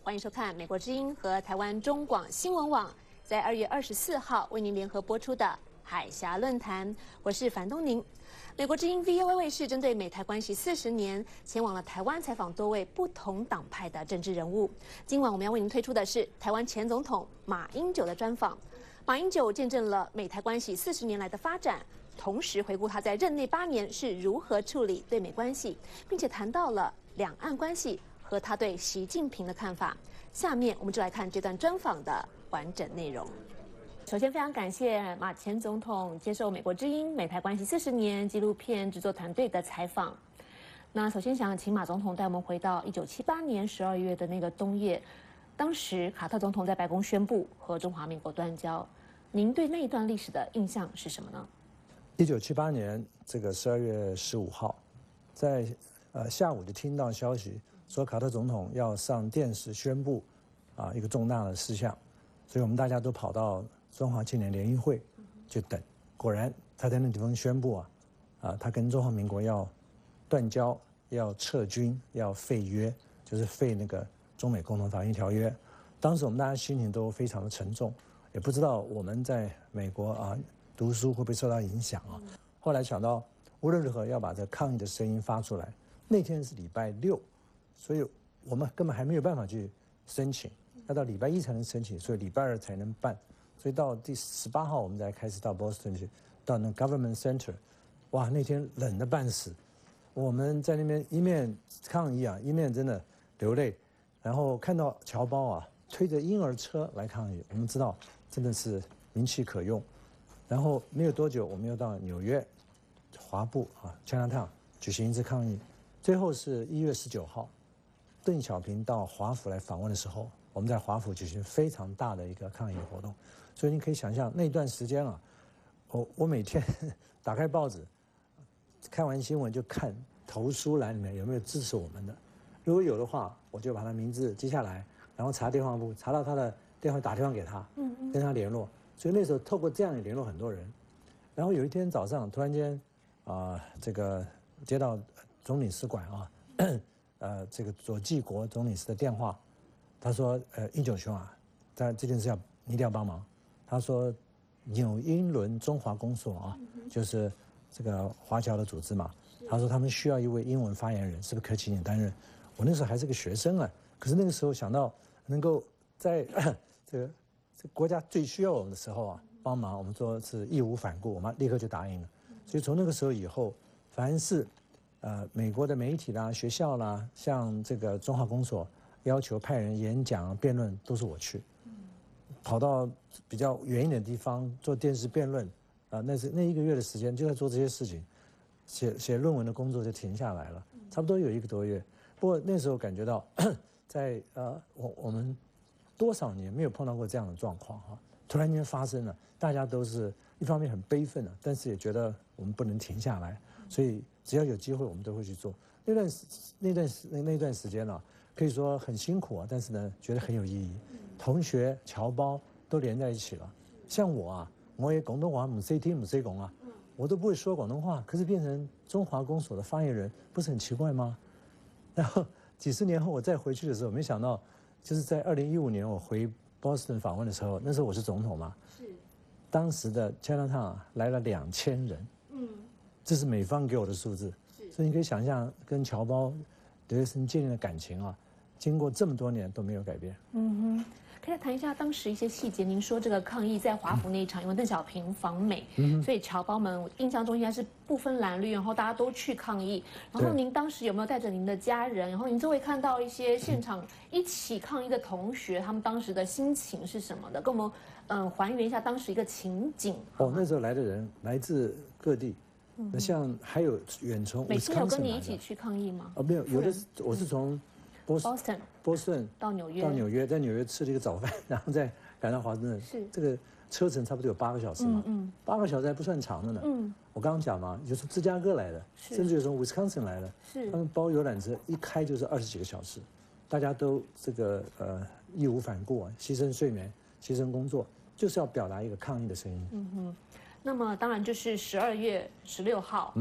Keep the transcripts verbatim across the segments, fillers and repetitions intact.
欢迎收看美国之音和台湾中广新闻网在二月二十四号为您联合播出的海峡论坛。我是樊东宁。美国之音 V O A 卫视针对美台关系四十年，前往了台湾采访多位不同党派的政治人物。今晚我们要为您推出的是台湾前总统马英九的专访。马英九见证了美台关系四十年来的发展。 同时回顾他在任内八年是如何处理对美关系，并且谈到了两岸关系和他对习近平的看法。下面我们就来看这段专访的完整内容。首先，非常感谢马前总统接受美国之音美台关系四十年纪录片制作团队的采访。那首先想请马总统带我们回到一九七八年十二月的那个冬夜，当时卡特总统在白宫宣布和中华民国断交。您对那一段历史的印象是什么呢？ 一九七八年这个十二月十五号，在呃下午就听到消息说卡特总统要上电视宣布啊一个重大的事项，所以我们大家都跑到中华青年联谊会去等。果然他在那地方宣布啊，啊他跟中华民国要断交、要撤军、要废约，就是废那个中美共同防御条约。当时我们大家心情都非常的沉重，也不知道我们在美国啊。 读书会不会受到影响啊？后来想到无论如何要把这抗议的声音发出来。那天是礼拜六，所以我们根本还没有办法去申请，要到礼拜一才能申请，所以礼拜二才能办。所以到第十八号我们才开始到 Boston 去，到那 Government Center。哇，那天冷得半死，我们在那边一面抗议啊，一面真的流泪。然后看到侨胞啊推着婴儿车来抗议，我们知道真的是名气可用。 然后没有多久，我们又到纽约华埠啊 Chinatown 举行一次抗议。最后是一月十九号，邓小平到华府来访问的时候，我们在华府举行非常大的一个抗议活动。所以你可以想象那段时间啊，我我每天打开报纸，看完新闻就看投书栏里面有没有支持我们的，如果有的话，我就把他名字记下来，然后查电话簿，查到他的电话打电话给他，嗯嗯，跟他联络。 所以那时候透过这样也联络很多人，然后有一天早上突然间，啊、呃，这个接到总领事馆啊，呃，这个左纪国总领事的电话，他说，呃，英九兄啊，在这件事要你一定要帮忙。他说，纽英伦中华公所啊，就是这个华侨的组织嘛，他说他们需要一位英文发言人，是不是可以请你担任？我那时候还是个学生啊，可是那个时候想到能够在这个。 这国家最需要我们的时候啊，帮忙，我们说是义无反顾，我们立刻就答应了。所以从那个时候以后，凡是呃美国的媒体啦、学校啦，像这个中华公所要求派人演讲、辩论，都是我去。跑到比较远一点的地方做电视辩论，啊，那是那一个月的时间就在做这些事情，写写论文的工作就停下来了，差不多有一个多月。不过那时候感觉到，在呃我我们。 多少年没有碰到过这样的状况哈，突然间发生了，大家都是一方面很悲愤啊，但是也觉得我们不能停下来，所以只要有机会我们都会去做。那段那段那那段时间呢、啊，可以说很辛苦啊，但是呢觉得很有意义。同学侨胞都连在一起了，像我啊，我也广东话唔识听唔识讲啊，我都不会说广东话，可是变成中华公所的发言人，不是很奇怪吗？然后几十年后我再回去的时候，没想到。 就是在二零一五年我回 Boston 访问的时候，那时候我是总统嘛，是，当时的 Chinatown 来了两千人，嗯，这是美方给我的数字，是，所以你可以想象跟侨胞留学生建立的感情啊，经过这么多年都没有改变。嗯哼，可以谈一下当时一些细节。您说这个抗议在华府那一场，因为邓小平访美，嗯、所以侨胞们印象中应该是不分蓝绿，然后大家都去抗议。然后您当时有没有带着您的家人？然后您周围看到一些现场一起抗议的同学，他们当时的心情是什么的？跟我们嗯、呃、还原一下当时一个情景。 哦，那时候来的人来自各地。 那像还有远从美心有跟你一起去抗议吗？ 哦，没有，有的我是从波士顿、 波士顿到纽约， 到纽约，在纽约吃了一个早饭，然后再赶到华盛顿。是这个车程差不多有八个小时嘛，嗯嗯，八个小时还不算长的呢。嗯，我刚刚讲嘛，有从芝加哥来的，甚至有从 Wisconsin 来的，是他们包游览车一开就是二十几个小时，大家都这个呃义无反顾啊，牺牲睡眠，牺牲工作，就是要表达一个抗议的声音。 嗯哼。 那么当然就是十二月十六号，嗯哼，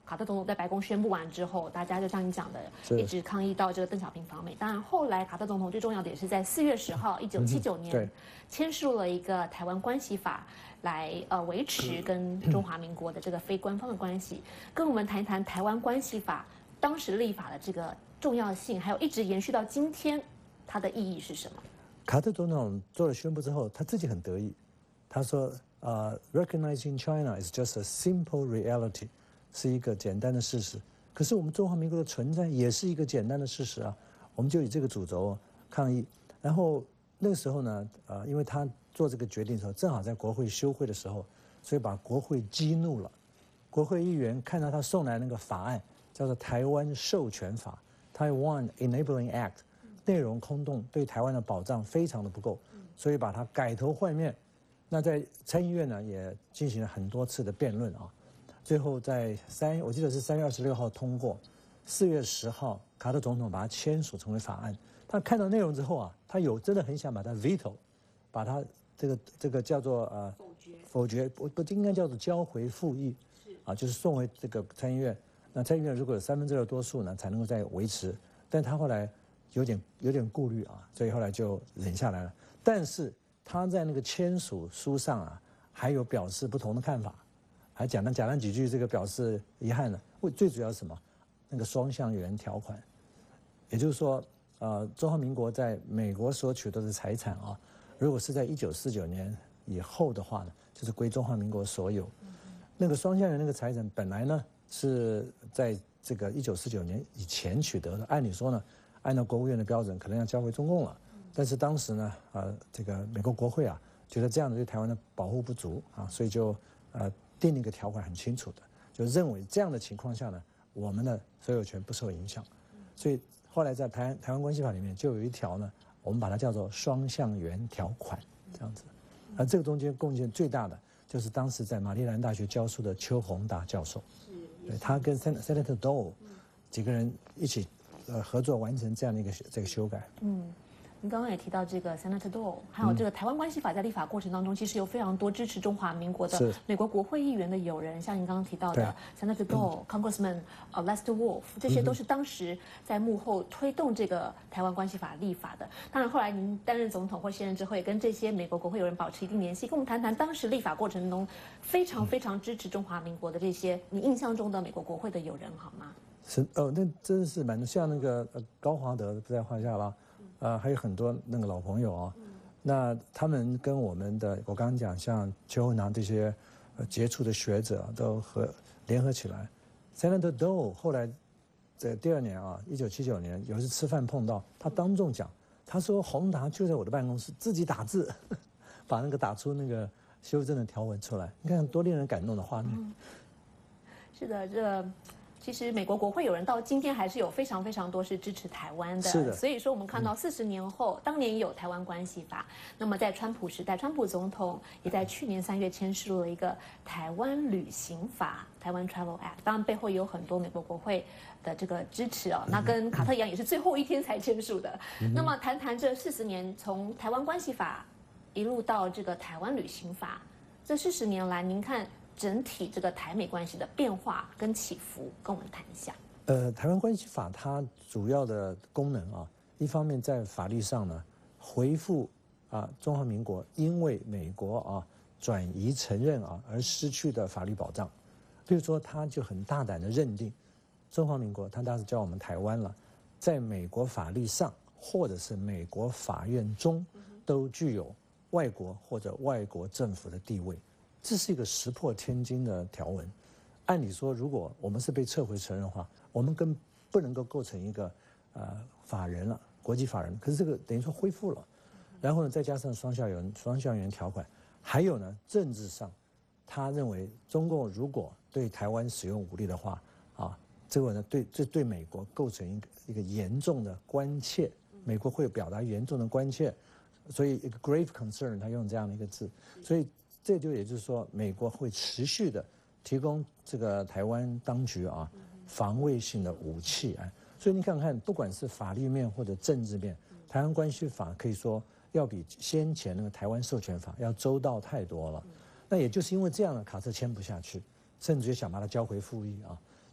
卡特总统在白宫宣布完之后，大家就像你讲的，一直抗议到这个邓小平访美。当然，后来卡特总统最重要的也是在四月十号，一九七九年、嗯、签署了一个台湾关系法，来呃维持跟中华民国的这个非官方的关系。跟我们谈一谈台湾关系法当时立法的这个重要性，还有一直延续到今天，它的意义是什么？ 卡特总统做了宣布之后，他自己很得意，他说：“呃、uh, ，recognizing China is just a simple reality。”是一个简单的事实，可是我们中华民国的存在也是一个简单的事实啊。我们就以这个主轴抗议，然后那个时候呢，呃，因为他做这个决定的时候，正好在国会休会的时候，所以把国会激怒了。国会议员看到他送来那个法案，叫做《台湾授权法》（Taiwan Enabling Act）， 内容空洞，对台湾的保障非常的不够，所以把它改头换面。那在参议院呢，也进行了很多次的辩论啊。最后在三，我记得是三月二十六号通过，四月十号卡特总统把它签署成为法案。他看到内容之后啊，他有真的很想把它 veto， 把它这个这个叫做呃否决，否决不不应该叫做交回复议，啊，就是送回这个参议院。那参议院如果有三分之二多数呢，才能够再维持。但他后来有点有点顾虑啊，所以后来就忍下来了。但是他在那个签署书上啊，还有表示不同的看法。还讲了讲了几句，这个表示遗憾了。为最主要是什么？那个双向源条款，也就是说，呃，中华民国在美国所取得的财产啊，如果是在一九四九年以后的话呢，就是归中华民国所有。那个双向源那个财产本来呢是在这个一九四九年以前取得的，按理说呢，按照国务院的标准，可能要交回中共了。但是当时呢，呃，这个美国国会啊，觉得这样的对台湾的保护不足啊，所以就呃。定了一个条款很清楚的，就认为这样的情况下呢，我们的所有权不受影响。所以后来在台台湾关系法里面就有一条呢，我们把它叫做双向源条款，这样子。而这个中间贡献最大的就是当时在马里兰大学教书的邱宏达教授，对他跟 Senator Dole 几个人一起呃合作完成这样的一个这个修改。嗯。 您刚刚也提到这个 Senator Dole， 还有这个台湾关系法在立法过程当中，其实有非常多支持中华民国的美国国会议员的友人，像您刚刚提到的 Senator Dole、Congressman Lester Wolf， 这些都是当时在幕后推动这个台湾关系法立法的。当然，后来您担任总统或卸任之后，也跟这些美国国会友人保持一定联系，跟我们谈谈当时立法过程中非常非常支持中华民国的这些你印象中的美国国会的友人，好吗？ 是哦，那真是蛮像那个呃高华德不在话下吧。呃，还有很多那个老朋友啊，那他们跟我们的，我刚刚讲像邱宏达这些呃杰出的学者、啊、都合联合起来。Senator Dole 后来在第二年啊，一九七九年有一次吃饭碰到他，当众讲，他说宏达就在我的办公室自己打字，把那个打出那个修正的条文出来，你看多令人感动的画面。嗯、 是的，这。其实美国国会有人到今天还是有非常非常多是支持台湾的， 是的。 所以说我们看到四十年后，嗯、当年也有台湾关系法。那么在川普时代，川普总统也在去年三月签署了一个台湾旅行法 （Taiwan Travel Act）。当然背后也有很多美国国会的这个支持哦。那跟卡特一样，也是最后一天才签署的。嗯、那么谈谈这四十年，从台湾关系法一路到这个台湾旅行法，这四十年来，您看。整体这个台美关系的变化跟起伏，跟我们谈一下。 呃，台湾关系法它主要的功能啊，一方面在法律上呢，回复啊中华民国因为美国啊转移承认啊而失去的法律保障。比如说，他就很大胆的认定中华民国，他当时叫我们台湾了，在美国法律上或者是美国法院中，都具有外国或者外国政府的地位。这是一个石破天惊的条文。按理说，如果我们是被撤回承认的话，我们更不能够构成一个呃法人了，国际法人。可是这个等于说恢复了，然后呢，再加上双向源双向源条款，还有呢，政治上，他认为中共如果对台湾使用武力的话，啊，这个呢对这对美国构成一个一个严重的关切，美国会表达严重的关切，所以一个 grave concern， 他用这样的一个字，所以。这就也就是说，美国会持续的提供这个台湾当局啊防卫性的武器啊，所以你看看，不管是法律面或者政治面，台湾关系法可以说要比先前那个台湾授权法要周到太多了。那也就是因为这样呢，卡特签不下去，甚至于想把它交回复议啊。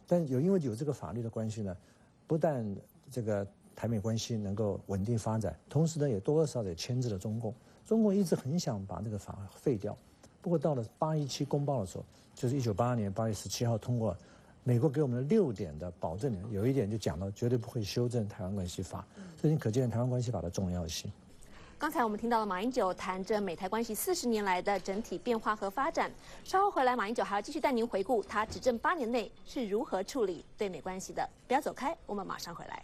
但有因为有这个法律的关系呢，不但这个台美关系能够稳定发展，同时呢也多多少少也牵制了中共。中共一直很想把那个法废掉，不过到了八一七公报的时候，就是一九八二年八月十七号通过，美国给我们的六点的保证里面，有一点就讲到绝对不会修正台湾关系法，所以你可见台湾关系法的重要性。 刚才我们听到了马英九谈着美台关系四十年来的整体变化和发展。稍后回来，马英九还要继续带您回顾他执政八年内是如何处理对美关系的。不要走开，我们马上回来。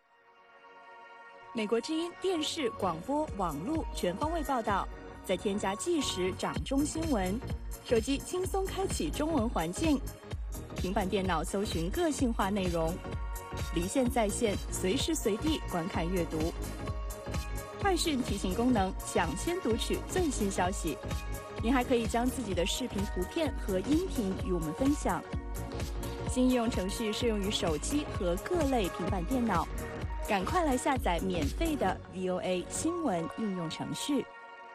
美国之音电视、广播、网络全方位报道，再添加即时掌中新闻，手机轻松开启中文环境，平板电脑搜寻个性化内容，离线在线，随时随地观看阅读。快讯提醒功能，抢先读取最新消息。您还可以将自己的视频、图片和音频与我们分享。新应用程序适用于手机和各类平板电脑。赶快来下载免费的 V O A 新闻应用程序。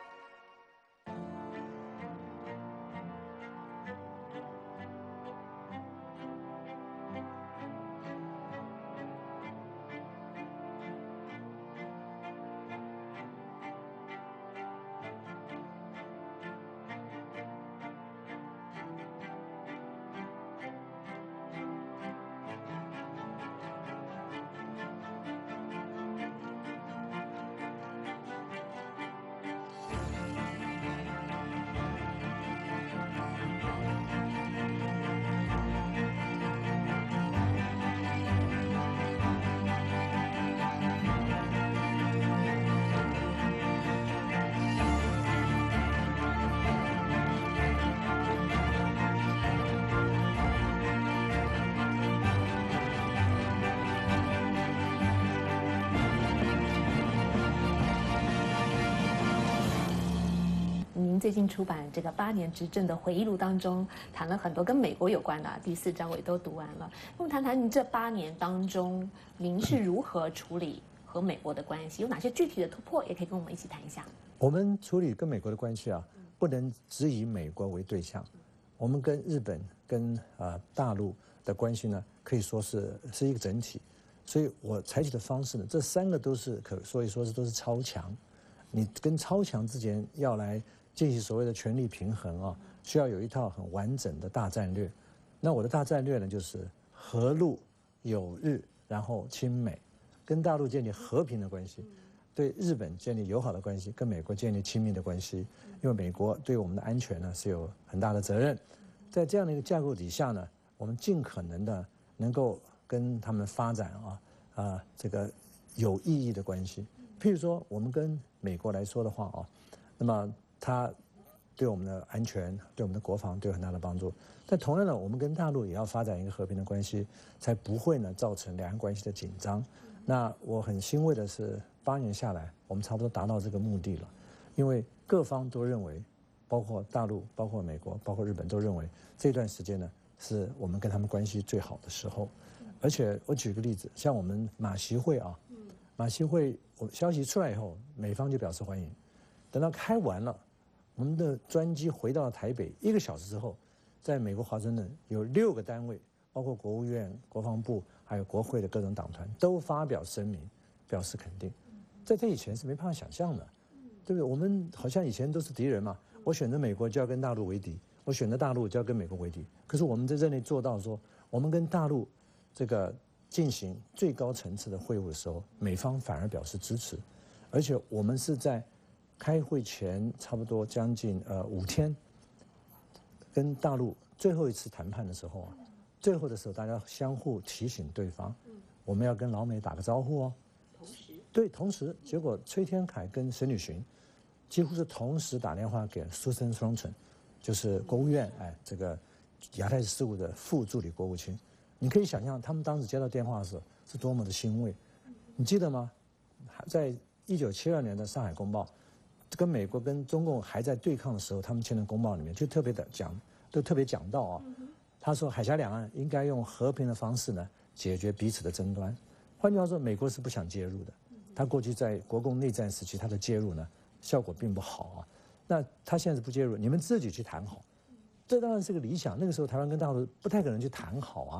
您最近出版这个八年执政的回忆录当中，谈了很多跟美国有关的、啊，第四章我也都读完了。那么谈谈您这八年当中，您是如何处理和美国的关系，有哪些具体的突破，也可以跟我们一起谈一下。 我们处理跟美国的关系啊，不能只以美国为对象，我们跟日本、跟啊、呃、大陆的关系呢，可以说是是一个整体。所以我采取的方式呢，这三个都是可所以说是都是超强。你跟超强之间要来进行所谓的权力平衡啊，需要有一套很完整的大战略。那我的大战略呢，就是和陆友日，然后亲美，跟大陆建立和平的关系，对日本建立友好的关系，跟美国建立亲密的关系。因为美国对我们的安全呢是有很大的责任。在这样的一个架构底下呢，我们尽可能的能够跟他们发展啊啊、呃、这个有意义的关系。譬如说，我们跟美国来说的话啊，那么它对我们的安全、对我们的国防都有很大的帮助。但同样的，我们跟大陆也要发展一个和平的关系，才不会呢造成两岸关系的紧张。那我很欣慰的是，八年下来，我们差不多达到这个目的了，因为各方都认为，包括大陆、包括美国、包括日本都认为，这段时间呢是我们跟他们关系最好的时候。而且我举个例子，像我们马习会啊，马习会我消息出来以后，美方就表示欢迎。等到开完了，我们的专机回到了台北，一个小时之后，在美国华盛顿有六个单位，包括国务院、国防部，还有国会的各种党团，都发表声明，表示肯定。在这以前是没办法想象的，对不对？我们好像以前都是敌人嘛，我选择美国就要跟大陆为敌，我选择大陆就要跟美国为敌。可是我们在这里做到说，我们跟大陆这个进行最高层次的会晤的时候，美方反而表示支持，而且我们是在开会前差不多将近呃五天，跟大陆最后一次谈判的时候啊，最后的时候大家相互提醒对方，我们要跟老美打个招呼哦。同时，对，同时，结果崔天凯跟沈履巡几乎是同时打电话给Susan Sontag，就是国务院哎这个亚太事务的副助理国务卿。你可以想象他们当时接到电话的时候是多么的欣慰。你记得吗？在一九七二年的上海公报，跟美国跟中共还在对抗的时候，他们签的公报里面就特别的讲，都特别讲到啊，他说海峡两岸应该用和平的方式呢解决彼此的争端。换句话说，美国是不想介入的。他过去在国共内战时期，他的介入呢效果并不好啊。那他现在是不介入，你们自己去谈好。这当然是个理想。那个时候台湾跟大陆不太可能去谈好啊，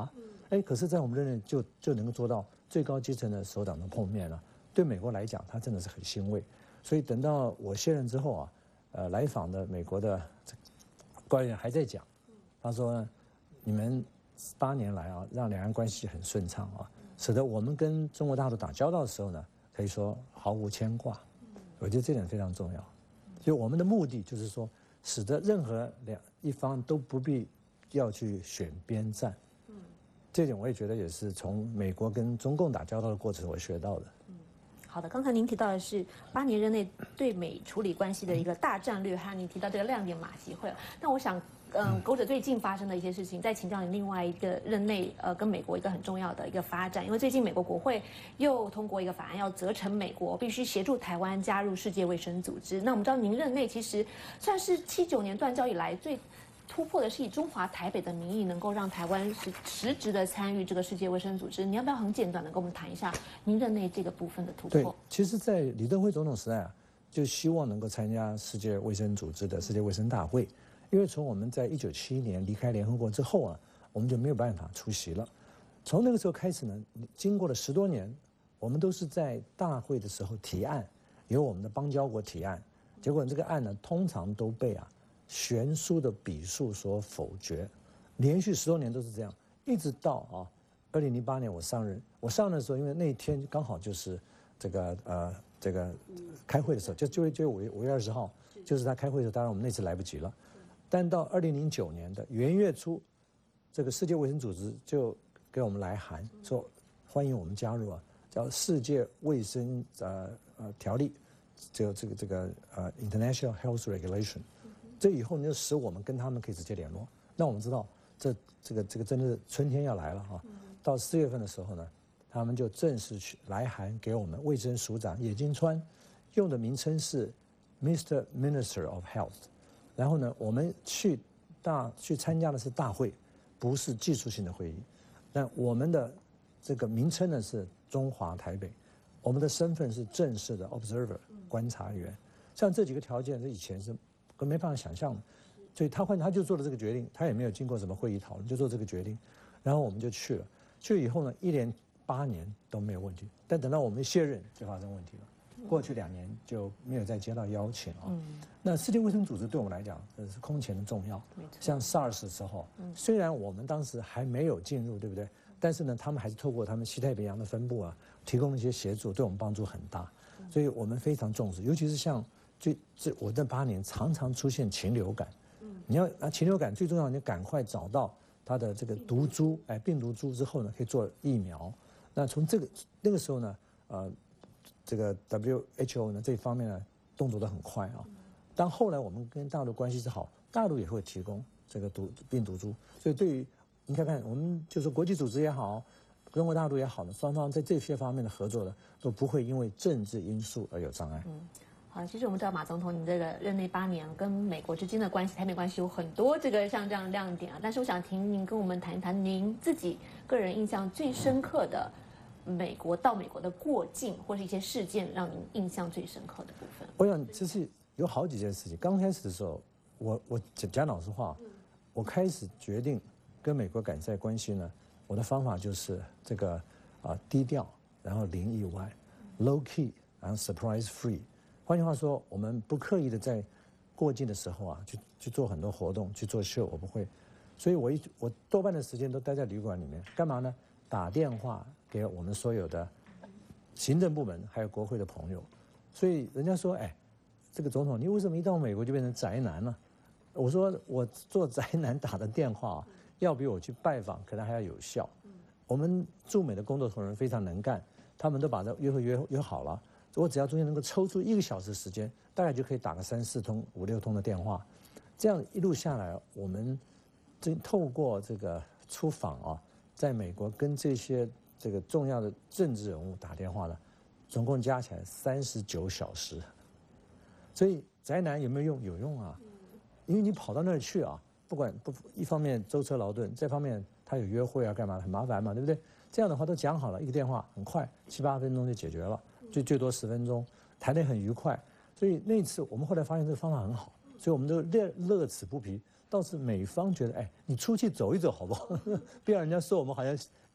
哎，可是，在我们任内就就能够做到最高阶层的首长的碰面了。对美国来讲，他真的是很欣慰。所以等到我卸任之后啊，呃，来访的美国的官员还在讲，他说呢，你们八年来啊，让两岸关系很顺畅啊，使得我们跟中国大陆打交道的时候呢，可以说毫无牵挂。我觉得这点非常重要。所以我们的目的就是说，使得任何两一方都不必要去选边站。这点我也觉得也是从美国跟中共打交道的过程我学到的。 嗯，好的，刚才您提到的是八年任内对美处理关系的一个大战略，还有您提到这个亮点马习会。但我想，嗯，狗者最近发生的一些事情，再请教您另外一个任内呃跟美国一个很重要的一个发展，因为最近美国国会又通过一个法案，要责成美国必须协助台湾加入世界卫生组织。那我们知道您任内其实算是七九年断交以来最突破的是以中华台北的名义，能够让台湾实实质的参与这个世界卫生组织。你要不要很简短的跟我们谈一下您任内这个部分的突破？ 对，其实，在李登辉总统时代啊，就希望能够参加世界卫生组织的世界卫生大会，因为从我们在一九七一年离开联合国之后啊，我们就没有办法出席了。从那个时候开始呢，经过了十多年，我们都是在大会的时候提案，由我们的邦交国提案，结果这个案呢，通常都被啊。悬殊的比数所否决，连续十多年都是这样，一直到啊，二零零八年我上任，我上任的时候，因为那天刚好就是这个呃这个开会的时候，就就就五月五月二十号，就是他开会的时候，当然我们那次来不及了，但到二零零九年的元月初，这个世界卫生组织就给我们来函说欢迎我们加入啊，叫世界卫生呃呃条例，这个这个这个呃 International Health Regulation。这以后呢，就使我们跟他们可以直接联络。那我们知道，这这个这个真的是春天要来了哈。到四月份的时候呢，他们就正式去来函给我们卫生署长叶金川，用的名称是 Mister Minister of Health。然后呢，我们去大去参加的是大会，不是技术性的会议。但我们的这个名称呢是中华台北，我们的身份是正式的 observer 观察员。像这几个条件，这以前是都没办法想象的，所以他换他就做了这个决定，他也没有经过什么会议讨论，就做这个决定，然后我们就去了。去以后呢，一连八年都没有问题，但等到我们卸任就发生问题了。过去两年就没有再接到邀请啊。嗯、那世界卫生组织对我们来讲，这是空前的重要。像 SARS 的时候，嗯、虽然我们当时还没有进入，对不对？但是呢，他们还是透过他们西太平洋的分部啊，提供一些协助，对我们帮助很大。所以我们非常重视，尤其是像。最这我这八年常常出现禽流感，你要啊禽流感最重要，你赶快找到它的这个毒株，哎病毒株之后呢，可以做疫苗。那从这个那个时候呢，呃，这个 W H O 呢这方面呢动作都很快啊。当后来我们跟大陆关系是好，大陆也会提供这个毒病毒株，所以对于你看看我们就是国际组织也好，中国大陆也好呢，双方在这些方面的合作呢都不会因为政治因素而有障碍。嗯好，其实我们知道马总统，你这个任内八年跟美国之间的关系，台美关系有很多这个像这样的亮点啊。但是我想听您跟我们谈一谈您自己个人印象最深刻的美国到美国的过境或是一些事件，让您印象最深刻的部分。 我想这是有好几件事情。刚开始的时候，我我讲讲老实话，我开始决定跟美国改善关系呢，我的方法就是这个啊、呃、低调，然后零意外 ，low key， 然后 surprise free。换句话说，我们不刻意的在过境的时候啊，去去做很多活动，去做秀，我不会。所以我一我多半的时间都待在旅馆里面，干嘛呢？打电话给我们所有的行政部门还有国会的朋友。所以人家说，哎，这个总统你为什么一到美国就变成宅男呢？我说我做宅男打的电话啊，要比我去拜访可能还要有效。我们驻美的工作同仁非常能干，他们都把这约会约约好了。我只要中间能够抽出一个小时时间，大概就可以打个三四通、五六通的电话，这样一路下来，我们这透过这个出访啊，在美国跟这些这个重要的政治人物打电话呢，总共加起来三十九小时。所以宅男有没有用？有用啊，因为你跑到那儿去啊，不管不一方面舟车劳顿，这方面他有约会啊，干嘛很麻烦嘛，对不对？这样的话都讲好了，一个电话很快，七八分钟就解决了。最最多十分钟，谈得很愉快，所以那次我们后来发现这个方法很好，所以我们都乐乐此不疲。倒是美方觉得，哎，你出去走一走好不好？不要人家说我们好像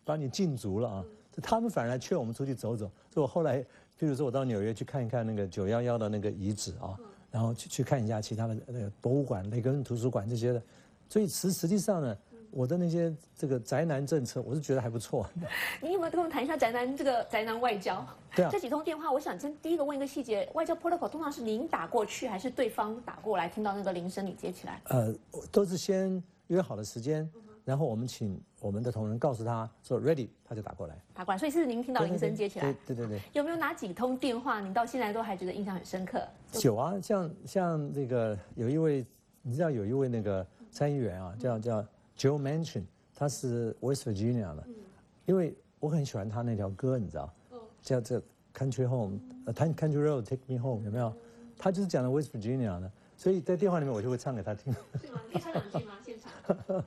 把你禁足了啊。他们反而来劝我们出去走走。所以我后来，譬如说我到纽约去看一看那个九一一的那个遗址啊，然后去去看一下其他的那个博物馆、雷根图书馆这些的。所以实实际上呢，我的那些这个宅男政策，我是觉得还不错。 你有没有跟我们谈一下宅男这个宅男外交？ 对啊， 这几通电话，我想先第一个问一个细节：外交 protocol 通常是您打过去，还是对方打过来？听到那个铃声你接起来？ 呃，都是先约好的时间，然后我们请我们的同仁告诉他说 ready， 他就打过来。 打过来，所以是您听到铃声接起来。 对对对对。 有没有哪几通电话您到现在都还觉得印象很深刻？ 有啊，像像这个有一位，你知道有一位那个参议员啊，叫叫 Joe Manchin， 他是 West Virginia 的，嗯、因为我很喜欢他那条歌，你知道，哦、叫这 Country Home， 呃 Country Road Take Me Home， 有没有？他就是讲的 West Virginia 的，所以在电话里面我就会唱给他听。 是吗？可以唱两句吗？现场。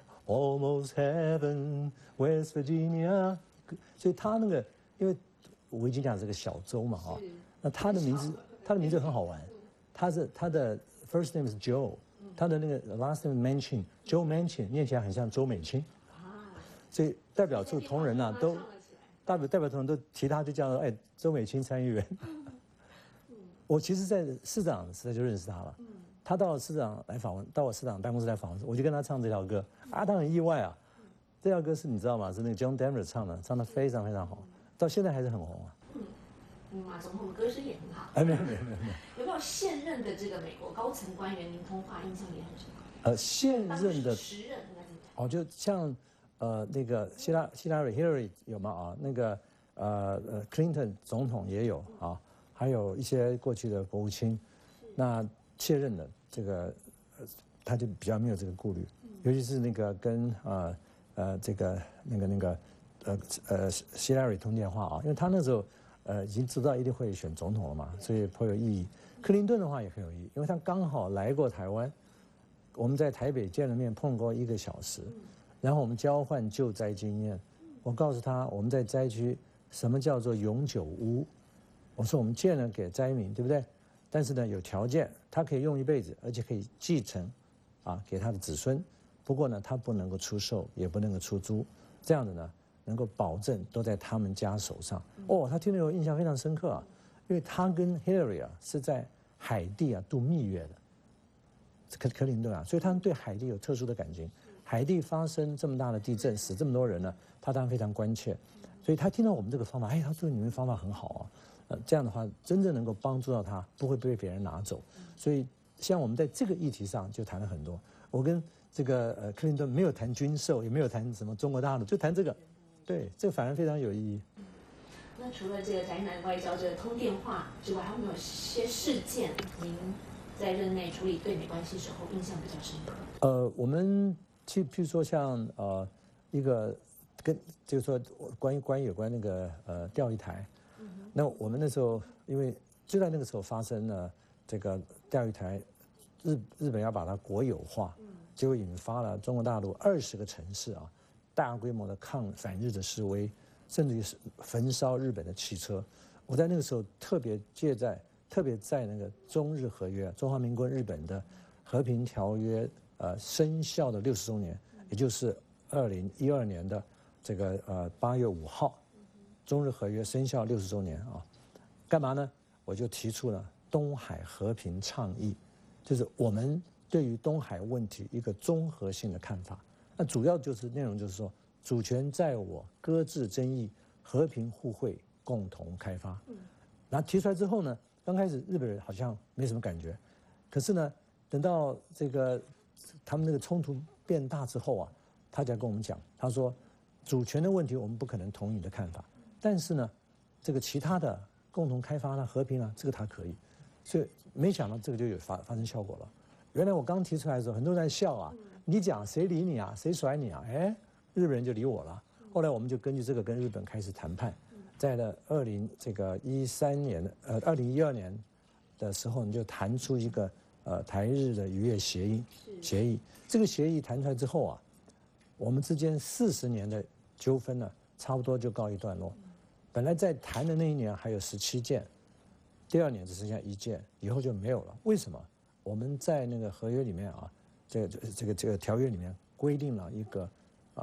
Almost Heaven, West Virginia， 所以他那个，因为维吉尼亚是个小州嘛，哈，那他的名字，他的名字很好玩，他是他的 first name 是 Joe， 他的那个 last name Manchin，Joe Manchin 念起来很像周美青，所以代表处同仁呐都，代表代表同仁都提他就叫哎周美青参议员。我其实，在市长时代就认识他了。他到市长来访问，到我市长办公室来访问，我就跟他唱这条歌啊，他很意外啊。这条歌是你知道吗？是那个 John Denver 唱的，唱得非常非常好，到现在还是很红啊。 嗯，马总统的歌声也很好。 哎，没有没有没有没有。 有没有现任的这个美国高层官员，您通话印象也很深刻？ 呃，现任的时任应该怎么讲？ 哦，就像呃那个希拉希拉里 Hillary 有吗？啊，那个呃呃 Clinton 总统也有啊，还有一些过去的国务卿，那。卸任的这个，呃，他就比较没有这个顾虑，尤其是那个跟呃呃这个那个那个呃呃希拉里通电话啊，因为他那时候呃已经知道一定会选总统了嘛，所以颇有意义。克林顿的话也很有意义，因为他刚好来过台湾，我们在台北见了面，碰过一个小时，然后我们交换救灾经验。我告诉他我们在灾区什么叫做永久屋，我说我们建了给灾民，对不对？但是呢，有条件，他可以用一辈子，而且可以继承，啊，给他的子孙。不过呢，他不能够出售，也不能够出租，这样子呢，能够保证都在他们家手上。哦，他听了以后印象非常深刻啊，因为他跟 Hillary 啊是在海地啊度蜜月的，克克林顿啊，所以他们对海地有特殊的感情。海地发生这么大的地震，死这么多人呢，他当然非常关切。所以他听到我们这个方法，哎，他说你们方法很好啊。呃，这样的话，真正能够帮助到他，不会被别人拿走。所以，像我们在这个议题上就谈了很多。我跟这个呃克林顿没有谈军售，也没有谈什么中国大陆，就谈这个。对，这个反而非常有意义。 那除了这个宅男外交这个通电话之外，还有没有些事件您在任内处理对美关系时候印象比较深刻？ 呃，我们去，譬如说像呃一个跟就是说关于关于有关那个呃钓鱼台。那我们那时候，因为就在那个时候发生了这个钓鱼台，日日本要把它国有化，结果引发了中国大陆二十个城市啊大规模的抗反日的示威，甚至于是焚烧日本的汽车。我在那个时候特别借在特别在那个中日合约，中华民国日本的和平条约呃生效的六十周年，也就是二零一二年的这个呃八月五号。中日合约生效六十周年啊，干嘛呢？我就提出了东海和平倡议，就是我们对于东海问题一个综合性的看法。那主要就是内容就是说，主权在我，搁置争议，和平互惠，共同开发。然后提出来之后呢，刚开始日本人好像没什么感觉，可是呢，等到这个他们那个冲突变大之后啊，他才跟我们讲，他说主权的问题我们不可能同意你的看法。但是呢，这个其他的共同开发啦、和平啦，这个他可以，所以没想到这个就有发发生效果了。原来我刚提出来的时候，很多人在笑啊，你讲谁理你啊，谁甩你啊？哎，日本人就理我了。后来我们就根据这个跟日本开始谈判，在了二零这个一三年呃二零一二年的时候，你就谈出一个呃台日的渔业协议协议。这个协议谈出来之后啊，我们之间四十年的纠纷呢，差不多就告一段落。本来在谈的那一年还有十七件，第二年只剩下一件，以后就没有了。为什么？我们在那个合约里面啊，这个这个这个条约里面规定了一个啊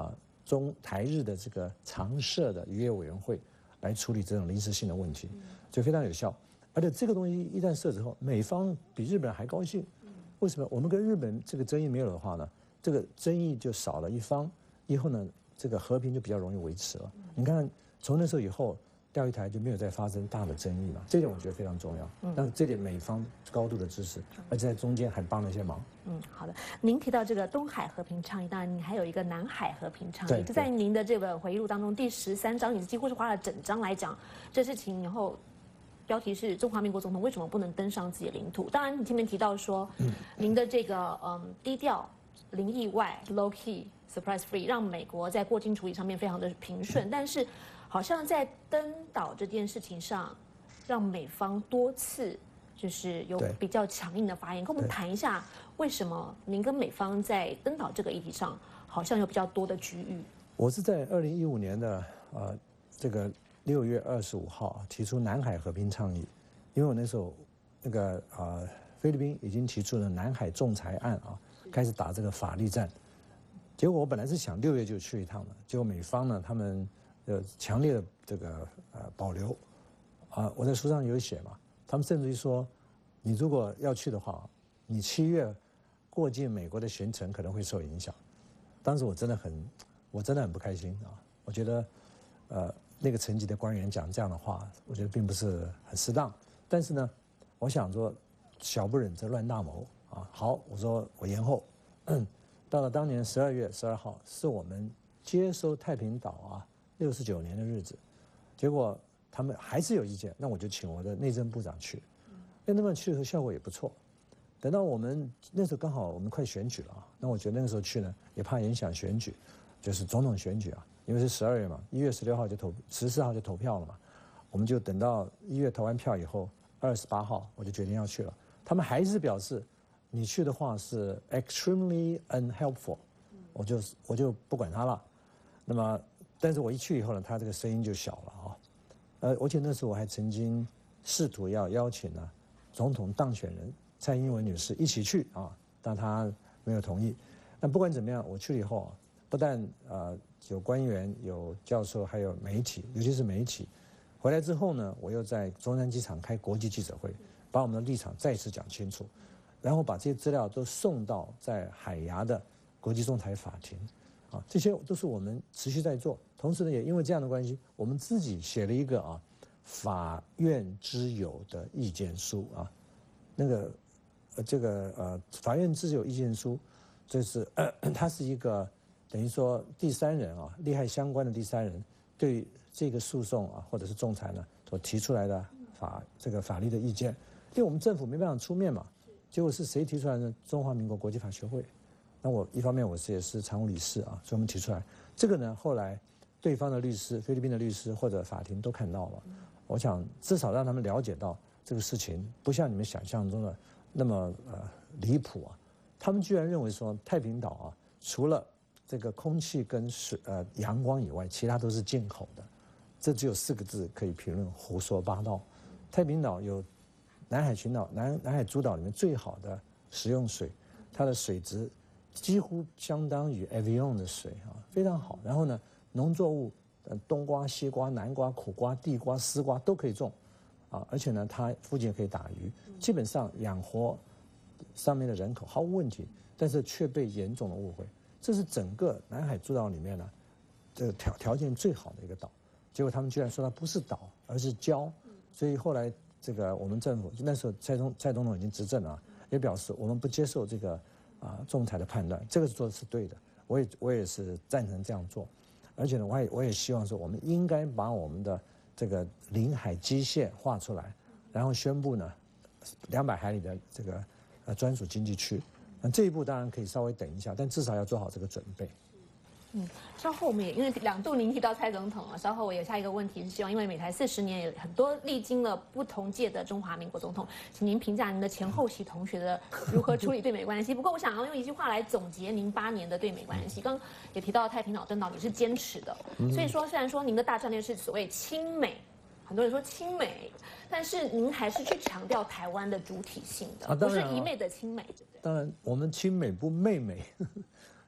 中台日的这个常设的渔业委员会来处理这种临时性的问题，就非常有效。而且这个东西一旦设置后，美方比日本人还高兴。为什么？我们跟日本这个争议没有的话呢，这个争议就少了一方，以后呢，这个和平就比较容易维持了。你看，从那时候以后，钓鱼台就没有再发生大的争议嘛，这点我觉得非常重要。嗯，但这点美方高度的支持，而且在中间还帮了一些忙。 嗯，好的。您提到这个东海和平倡议，当然您还有一个南海和平倡议。 对， 就在您的这本回忆录当中，第十三章，你几乎是花了整章来讲这事情，然后。标题是中华民国总统为什么不能登上自己的领土？当然，你前面提到说，嗯、您的这个嗯低调、零意外、low key、surprise free， 让美国在过境处理上面非常的平顺。嗯、但是，好像在登岛这件事情上，让美方多次就是有比较强硬的发言。跟我们谈一下，为什么您跟美方在登岛这个议题上好像有比较多的局域？ 我是在二零一五年的呃这个。六月二十五号提出南海和平倡议，因为我那时候那个啊、呃、菲律宾已经提出了南海仲裁案啊，开始打这个法律战。结果我本来是想六月就去一趟的，结果美方呢他们呃强烈的这个呃保留啊，我在书上有写嘛，他们甚至于说，你如果要去的话，你七月过境美国的行程可能会受影响。当时我真的很我真的很不开心啊，我觉得呃。那个层级的官员讲这样的话，我觉得并不是很适当。但是呢，我想说，小不忍则乱大谋啊。好，我说我延后，嗯、到了当年十二月十二号，是我们接收太平岛啊六十九年的日子。结果他们还是有意见，那我就请我的内政部长去。哎，那么去的时候效果也不错。等到我们那时候刚好我们快选举了啊，那我觉得那个时候去呢，也怕影响选举，就是总统选举啊。因为是十二月嘛，一月十六号就投，十四号就投票了嘛，我们就等到一月投完票以后，二十八号我就决定要去了。他们还是表示，你去的话是 extremely unhelpful， 我就我就不管他了。那么，但是我一去以后呢，他这个声音就小了啊。呃，而且那时候我还曾经试图要邀请呢总统当选人蔡英文女士一起去啊，但她没有同意。那不管怎么样，我去了以后啊，不但呃。有官员、有教授，还有媒体，尤其是媒体。回来之后呢，我又在中山机场开国际记者会，把我们的立场再次讲清楚，然后把这些资料都送到在海牙的国际仲裁法庭，啊，这些都是我们持续在做。同时呢，也因为这样的关系，我们自己写了一个啊法院之友的意见书啊，那个呃这个呃法院之友意见书，这是呃它是一个。等于说，第三人啊，利害相关的第三人对这个诉讼啊，或者是仲裁呢，所提出来的法这个法律的意见，因为我们政府没办法出面嘛，结果是谁提出来呢？中华民国国际法学会。那我一方面我是也是常务理事啊，所以我们提出来这个呢，后来对方的律师、菲律宾的律师或者法庭都看到了，我想至少让他们了解到这个事情不像你们想象中的那么呃离谱啊。他们居然认为说太平岛啊，除了这个空气跟水呃阳光以外，其他都是进口的，这只有四个字可以评论：胡说八道。太平岛有南海群岛、南南海诸岛里面最好的食用水，它的水质几乎相当于 Evian 的水啊，非常好。然后呢，农作物，呃，冬瓜、西瓜、南瓜、苦瓜、地瓜、丝瓜都可以种，啊，而且呢，它附近也可以打鱼，基本上养活上面的人口毫无问题，但是却被严重的误会。这是整个南海诸岛里面呢，这个条条件最好的一个岛，结果他们居然说它不是岛，而是礁，所以后来这个我们政府那时候蔡总蔡总统已经执政了，也表示我们不接受这个啊仲裁的判断，这个做的是对的，我也我也是赞成这样做，而且呢，我也我也希望说我们应该把我们的这个领海基线画出来，然后宣布呢两百海里的这个呃专属经济区。那这一步当然可以稍微等一下，但至少要做好这个准备。 嗯，稍后我们也因为两度您提到蔡总统啊，稍后我有下一个问题是希望，因为美台四十年也很多历经了不同届的中华民国总统，请您评价您的前后席同学的如何处理对美关系。不过我想要用一句话来总结您八年的对美关系。刚刚也提到太平岛登岛你是坚持的，所以说虽然说您的大战略是所谓亲美。很多人说亲美，但是您还是去强调台湾的主体性的，啊、不是一昧的亲美，对不对？ 当然，我们亲美不媚美，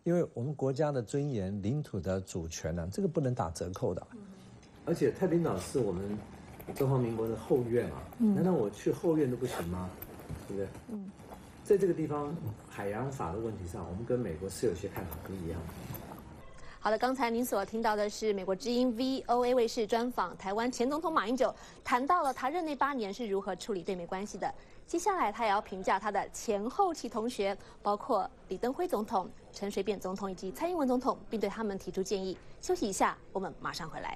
因为我们国家的尊严、领土的主权呢、啊，这个不能打折扣的。而且太平岛是我们中华民国的后院嘛，嗯、难道我去后院都不行吗？对不对？嗯，在这个地方海洋法的问题上，我们跟美国是有些看法不一样的。 好的，刚才您所听到的是美国之音 V O A 卫视专访台湾前总统马英九，谈到了他任内八年是如何处理对美关系的。接下来他也要评价他的前后期同学，包括李登辉总统、陈水扁总统以及蔡英文总统，并对他们提出建议。休息一下，我们马上回来。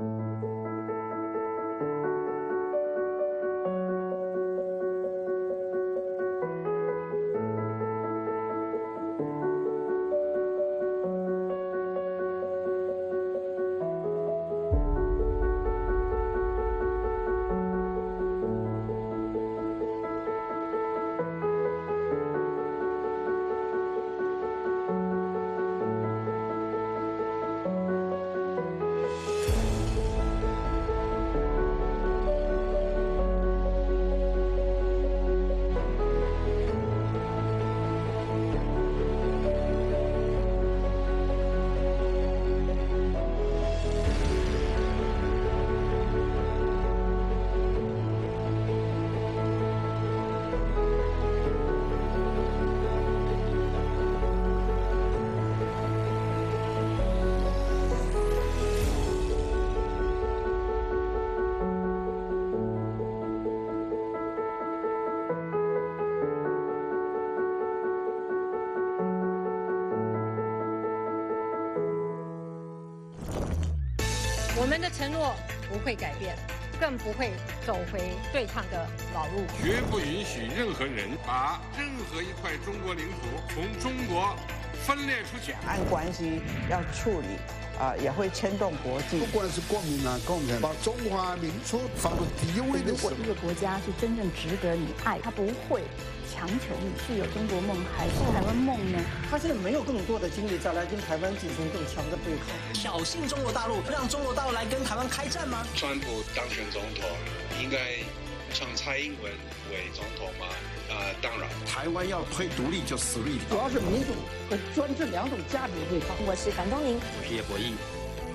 我们的承诺不会改变，更不会走回对抗的老路。 绝不允许任何人把任何一块中国领土从中国分裂出去。 两岸关系要处理，啊、呃，也会牵动国际。 不管是国民党、共产党，把中华民族放到第一位的时候， 如果一个国家是真正值得你爱，他不会强求你是有中国梦还是台湾梦呢？ 他现在没有更多的精力再来跟台湾进行更强的对抗， 挑衅中国大陆，让中国大陆来跟台湾开战吗？ 川普当选总统，应该让蔡英文为总统吗？呃，当然， 台湾要推独立就死立。 主要是民主和专制两种价值对抗。 我是樊东宁， 我是叶国义。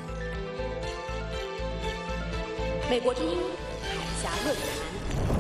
美国之音海峡论坛。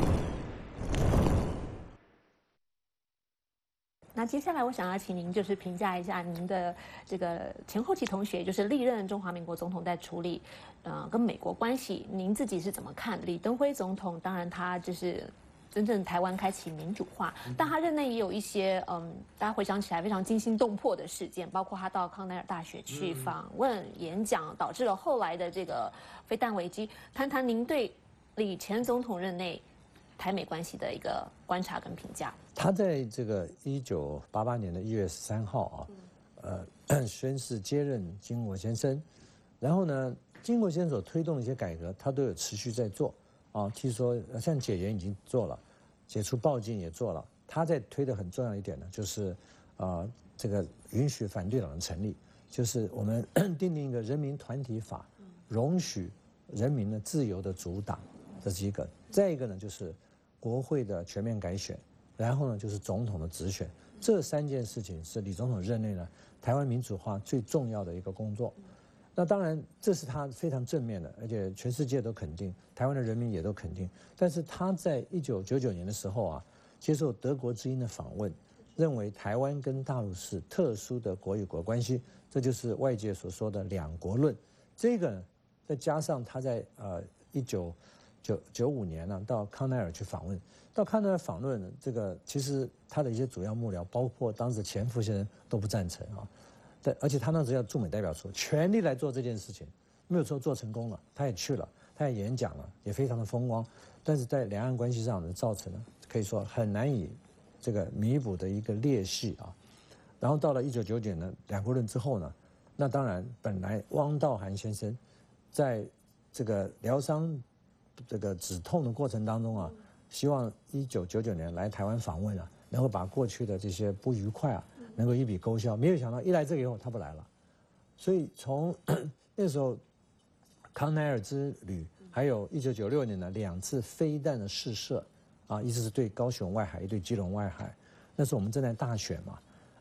那接下来我想要请您就是评价一下您的这个前后期同学，就是历任中华民国总统在处理，呃，跟美国关系，您自己是怎么看？李登辉总统，当然他就是真正台湾开启民主化，但他任内也有一些嗯，大家回想起来非常惊心动魄的事件，包括他到康奈尔大学去访问演讲，导致了后来的这个飞弹危机。谈谈您对李前总统任内台美关系的一个观察跟评价。 他在这个一九八八年的一月十三号啊，呃，宣誓接任经国先生，然后呢，经国先生所推动的一些改革，他都有持续在做啊。譬如说，像解严已经做了，解除报禁也做了。他在推的很重要一点呢，就是啊、呃，这个允许反对党的成立，就是我们订定一个人民团体法，容许人民的自由的主党，这是一个。再一个呢，就是国会的全面改选。然后呢，就是总统的直选，这三件事情是李总统任内呢台湾民主化最重要的一个工作。那当然，这是他非常正面的，而且全世界都肯定，台湾的人民也都肯定。但是他在一九九九年的时候啊，接受德国之音的访问，认为台湾跟大陆是特殊的国与国关系，这就是外界所说的两国论。这个呢，再加上他在呃一九九九五年呢到康奈尔去访问。到康奈尔访问，这个其实他的一些主要幕僚，包括当时前副先生都不赞成啊。但而且他那时候要驻美代表处，全力来做这件事情，没有说做成功了，他也去了，他也演讲了，也非常的风光。但是在两岸关系上呢，造成了可以说很难以这个弥补的一个裂隙啊。然后到了一九九九年两国论之后呢，那当然本来汪道涵先生在这个疗伤这个止痛的过程当中啊。希望一九九九年来台湾访问啊，能够把过去的这些不愉快啊，能够一笔勾销。没有想到一来这个以后他不来了，所以从那时候康奈尔之旅，还有一九九六年的两次飞弹的试射啊，一次是对高雄外海，一对基隆外海，那时候我们正在大选嘛，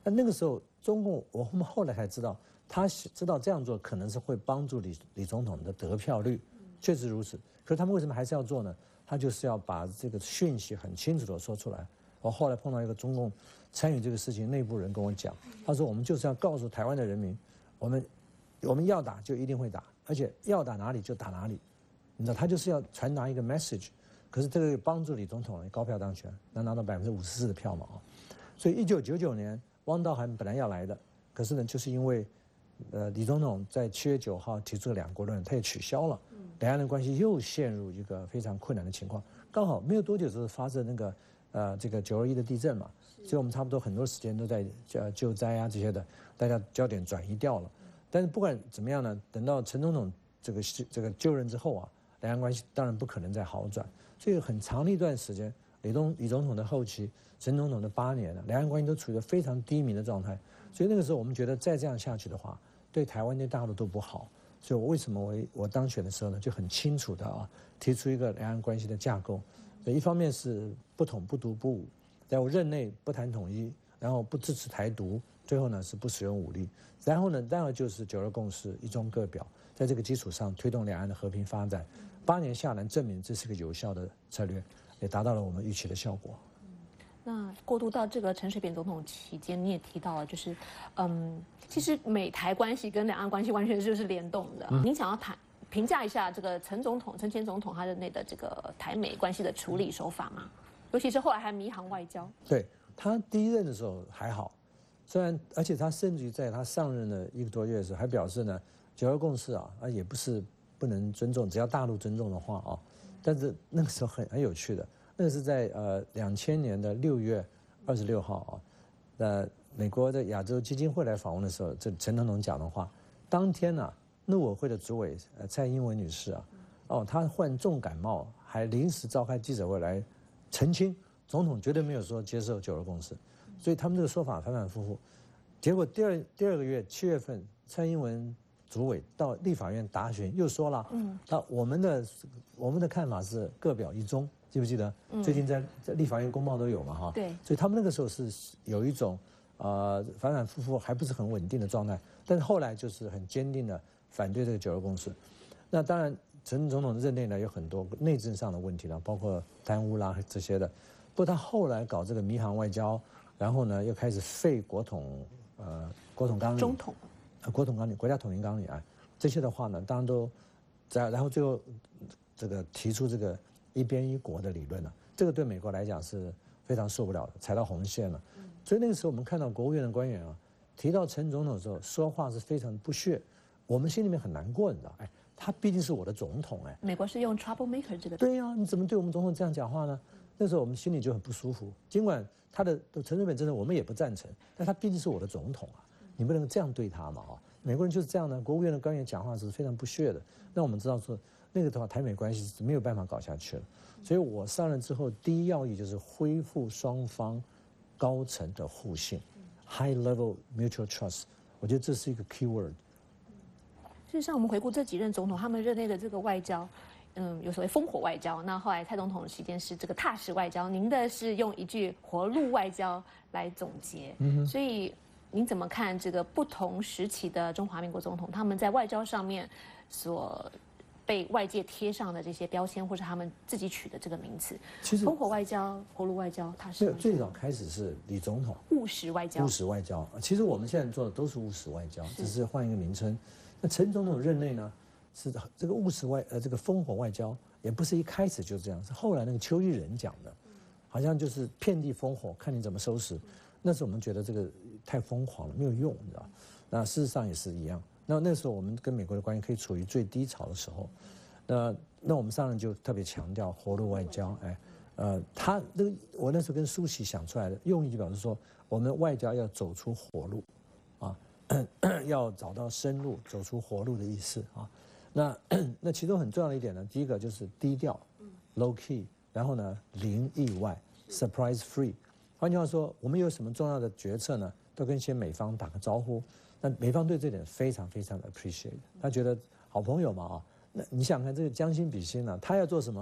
那那个时候中共我们后来才知道，他知道这样做可能是会帮助李李总统的得票率，确实如此。可是他们为什么还是要做呢？他就是要把这个讯息很清楚的说出来。我后来碰到一个中共参与这个事情内部人跟我讲，他说我们就是要告诉台湾的人民，我们我们要打就一定会打，而且要打哪里就打哪里。你知道，他就是要传达一个 message。可是这个帮助李总统高票当选，能拿到百分之五十四的票嘛啊。所以一九九九年汪道涵本来要来的，可是呢，就是因为呃李总统在七月九号提出了两国论，他也取消了，两岸的关系又陷入一个非常困难的情况。刚好没有多久就是发生那个呃这个九二一的地震嘛，所以我们差不多很多时间都在呃救灾啊这些的，大家焦点转移掉了。但是不管怎么样呢，等到陈总统这个这个就任之后啊，两岸关系当然不可能再好转，所以很长的一段时间，李东李总统的后期，陈总统的八年了，两岸关系都处于一个非常低迷的状态。所以那个时候我们觉得再这样下去的话，对台湾对大陆都不好。所以我为什么我我当选的时候呢，就很清楚的啊，提出一个两岸关系的架构。所以一方面是不统不独不武，在我任内不谈统一，然后不支持台独，最后呢是不使用武力，然后呢当然就是九二共识、一中各表，在这个基础上推动两岸的和平发展。八年下来证明这是个有效的策略，也达到了我们预期的效果。 那过渡到这个陈水扁总统期间，你也提到了，就是嗯，其实美台关系跟两岸关系完全就是联动的。嗯、您想要谈评价一下这个陈总统、陈前总统他的那的这个台美关系的处理手法吗？尤其是后来还迷航外交。 对，他第一任的时候还好，虽然而且他甚至于在他上任的一个多月的时候，还表示呢，九二共识啊啊也不是不能尊重，只要大陆尊重的话啊。但是那个时候很很有趣的。那个是在呃两千年的六月二十六号啊，那美国的亚洲基金会来访问的时候，这陈总统讲的话，当天呢、啊，陆委会的主委呃蔡英文女士啊，哦，她患重感冒，还临时召开记者会来澄清，总统绝对没有说接受九二共识，所以他们这个说法反反复复。结果第二第二个月七月份，蔡英文主委到立法院答询又说了，嗯，那我们的我们的看法是各表一中。记不记得？最近在在立法院公报都有嘛哈。对。所以他们那个时候是有一种呃反反复复还不是很稳定的状态，但是后来就是很坚定的反对这个九二共识。那当然，陈总统任内呢有很多内政上的问题了，包括贪污啦这些的。不过他后来搞这个迷航外交，然后呢又开始废国统呃国统纲领。 中统。 呃国统纲领、国家统一纲领啊，这些的话呢，当然都在，然后最后这个提出这个。一边一国的理论呢、啊，这个对美国来讲是非常受不了的，踩到红线了。所以那个时候我们看到国务院的官员啊，提到陈总统的时候，说话是非常不屑，我们心里面很难过，你知道？哎，他毕竟是我的总统，哎。 美国是用 troublemaker 这个。 对呀、啊，你怎么对我们总统这样讲话呢？那时候我们心里就很不舒服。尽管他的陈水扁真的我们也不赞成，但他毕竟是我的总统啊，你不能这样对他嘛啊！美国人就是这样的，国务院的官员讲话是非常不屑的。那我们知道说。那个的话，台美关系是没有办法搞下去了，所以我上任之后，第一要义就是恢复双方高层的互信 ，high level mutual trust。我觉得这是一个 key word。 事实上，我们回顾这几任总统，他们任内的这个外交，嗯，有所谓烽火外交。那后来蔡总统的期间是这个踏实外交，您的是用一句活路外交来总结。嗯，所以您怎么看这个不同时期的中华民国总统，他们在外交上面所被外界贴上的这些标签，或是他们自己取的这个名词，其实烽火外交、活路外交，它是最早开始是李总统务实外交。 务实外交，其实我们现在做的都是务实外交，只是换一个名称。那陈总统任内呢，是这个务实外呃这个烽火外交，也不是一开始就这样，是后来那个邱毅人讲的，好像就是遍地烽火，看你怎么收拾。那时候我们觉得这个太疯狂了，没有用，你知道？那事实上也是一样。那那时候我们跟美国的关系可以处于最低潮的时候，那那我们上任就特别强调活路外交，哎，呃，他那个我那时候跟苏起想出来的用意就表示说，我们外交要走出活路，啊，要找到生路，走出活路的意思啊。那那其中很重要的一点呢，第一个就是低调 ，low key， 然后呢零意外 ，surprise free。换句话说，我们有什么重要的决策呢，都跟先美方打个招呼。那美方对这点非常非常的 appreciate， 他觉得好朋友嘛啊，那你想看这个将心比心啊，他要做什么，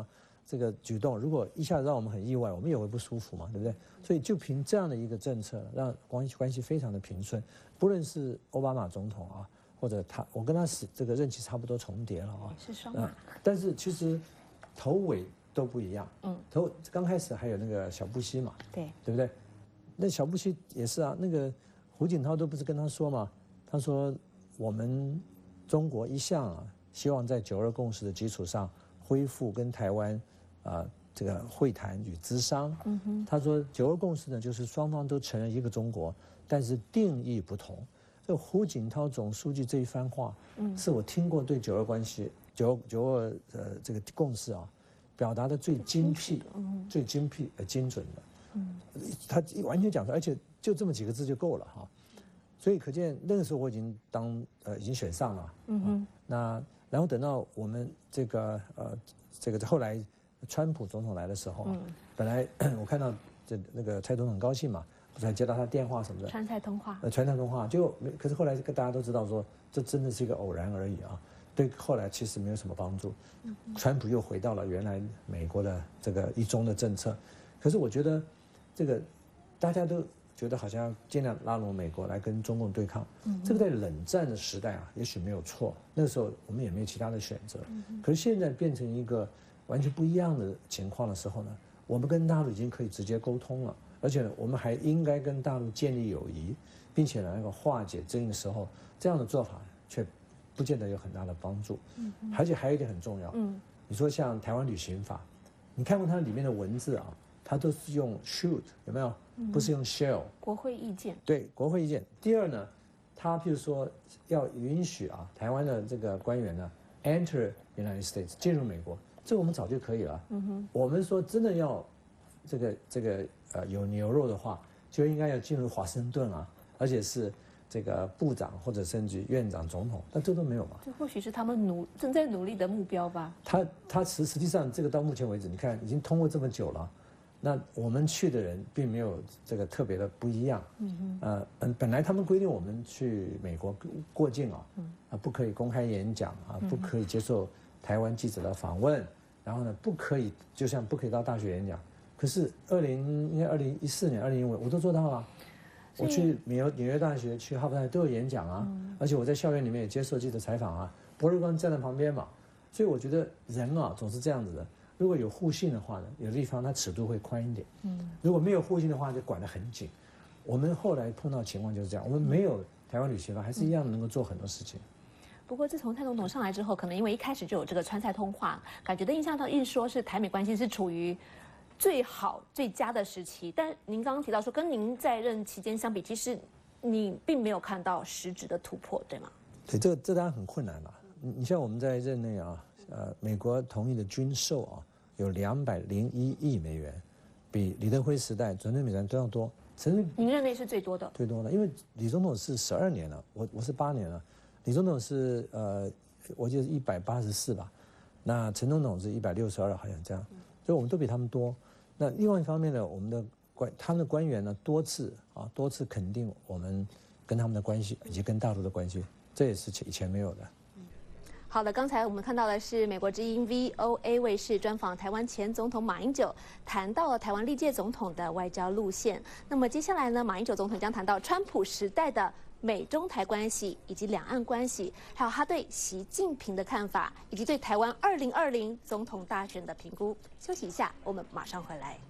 这个举动，如果一下子让我们很意外，我们也会不舒服嘛，对不对？所以就凭这样的一个政策，让关系关系非常的平顺。不论是奥巴马总统啊，或者他，我跟他是这个任期差不多重叠了啊， 是双马、呃。 但是其实头尾都不一样。嗯，头刚开始还有那个小布希嘛， 对， 对不对？那小布希也是啊，那个胡锦涛都不是跟他说嘛，他说我们中国一向啊，希望在九二共识的基础上恢复跟台湾啊、呃、这个会谈与咨商。嗯哼，他说九二共识呢，就是双方都承认一个中国，但是定义不同。这胡锦涛总书记这一番话，嗯，是我听过对九二关系、九九二呃这个共识啊，表达的最精辟、嗯、最精辟呃精准的。嗯，他完全讲出来，而且就这么几个字就够了哈。所以可见那个时候我已经当呃已经选上了。嗯哼、啊。那然后等到我们这个呃这个后来川普总统来的时候，嗯，本来我看到这那个蔡总统很高兴嘛。不是还接到他电话什么的， 川蔡通话， 呃，川蔡通话就没，可是后来大家都知道说，这真的是一个偶然而已啊，对后来其实没有什么帮助。嗯、川普又回到了原来美国的这个一中的政策，可是我觉得这个大家都觉得好像尽量拉拢美国来跟中共对抗，嗯、这个在冷战的时代啊，也许没有错，那个时候我们也没有其他的选择。嗯、可是现在变成一个完全不一样的情况的时候呢，我们跟大陆已经可以直接沟通了。而且呢，我们还应该跟大陆建立友谊，并且呢，那个化解争议的时候，这样的做法却不见得有很大的帮助。嗯，而且还有一点很重要，嗯，你说像台湾旅行法，你看过它里面的文字啊，它都是用 should 有没有？不是用 shall。 国会意见。对， 国会意见。第二呢，它譬如说要允许啊，台湾的这个官员呢 enter United States 进入美国，这个我们早就可以了。嗯哼，我们说真的要这个这个。呃，有牛肉的话，就应该要进入华盛顿啊，而且是这个部长或者甚至院长、总统，但这都没有嘛。 这或许是他们努正在努力的目标吧。 他他实实际上这个到目前为止，你看已经通过这么久了，那我们去的人并没有这个特别的不一样。嗯哼。呃嗯，本来他们规定我们去美国过境啊，啊不可以公开演讲啊，不可以接受台湾记者的访问，然后呢不可以就像不可以到大学演讲。可是二零应该二零一四年、二零一五我都做到了。我去纽纽约大学、去哈佛大学都有演讲啊，嗯、而且我在校园里面也接受记者采访啊。博士官站在旁边嘛，所以我觉得人啊总是这样子的。如果有互信的话呢，有的地方它尺度会宽一点。嗯，如果没有互信的话，就管得很紧。我们后来碰到情况就是这样，我们没有台湾旅行法，还是一样能够做很多事情。 不过自从蔡总统上来之后，可能因为一开始就有这个川蔡通话，感觉的印象上一直说是台美关系是处于最好最佳的时期，但您刚刚提到说，跟您在任期间相比，其实你并没有看到实质的突破，对吗？ 对，这这当然很困难了。你像我们在任内啊，呃，美国同意的军售啊，有两百零一亿美元，比李登辉时代准备美元都要多。陈您任内是最多的， 最多的，因为李总统是十二年了，我我是八年了，李总统是呃，我记得是一百八十四吧，那陈总统是一百六十二，好像这样，所以我们都比他们多。那另外一方面呢，我们的官他们的官员呢多次啊多次肯定我们跟他们的关系以及跟大陆的关系，这也是以前没有的。 好的，刚才我们看到的是美国之音 V O A 卫视专访台湾前总统马英九，谈到了台湾历届总统的外交路线。那么接下来呢，马英九总统将谈到川普时代的美中台关系以及两岸关系，还有他对习近平的看法，以及对台湾二零二零总统大选的评估。休息一下，我们马上回来。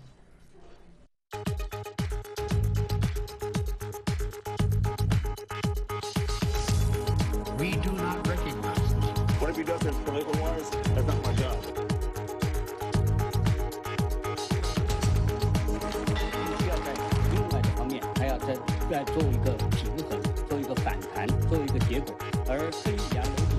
We do not recognize. Whatever he does in political wise, that's not my job. 需要在另外的方面，还要再再做一个平衡，做一个反弹，做一个结果，而非扬楼顶。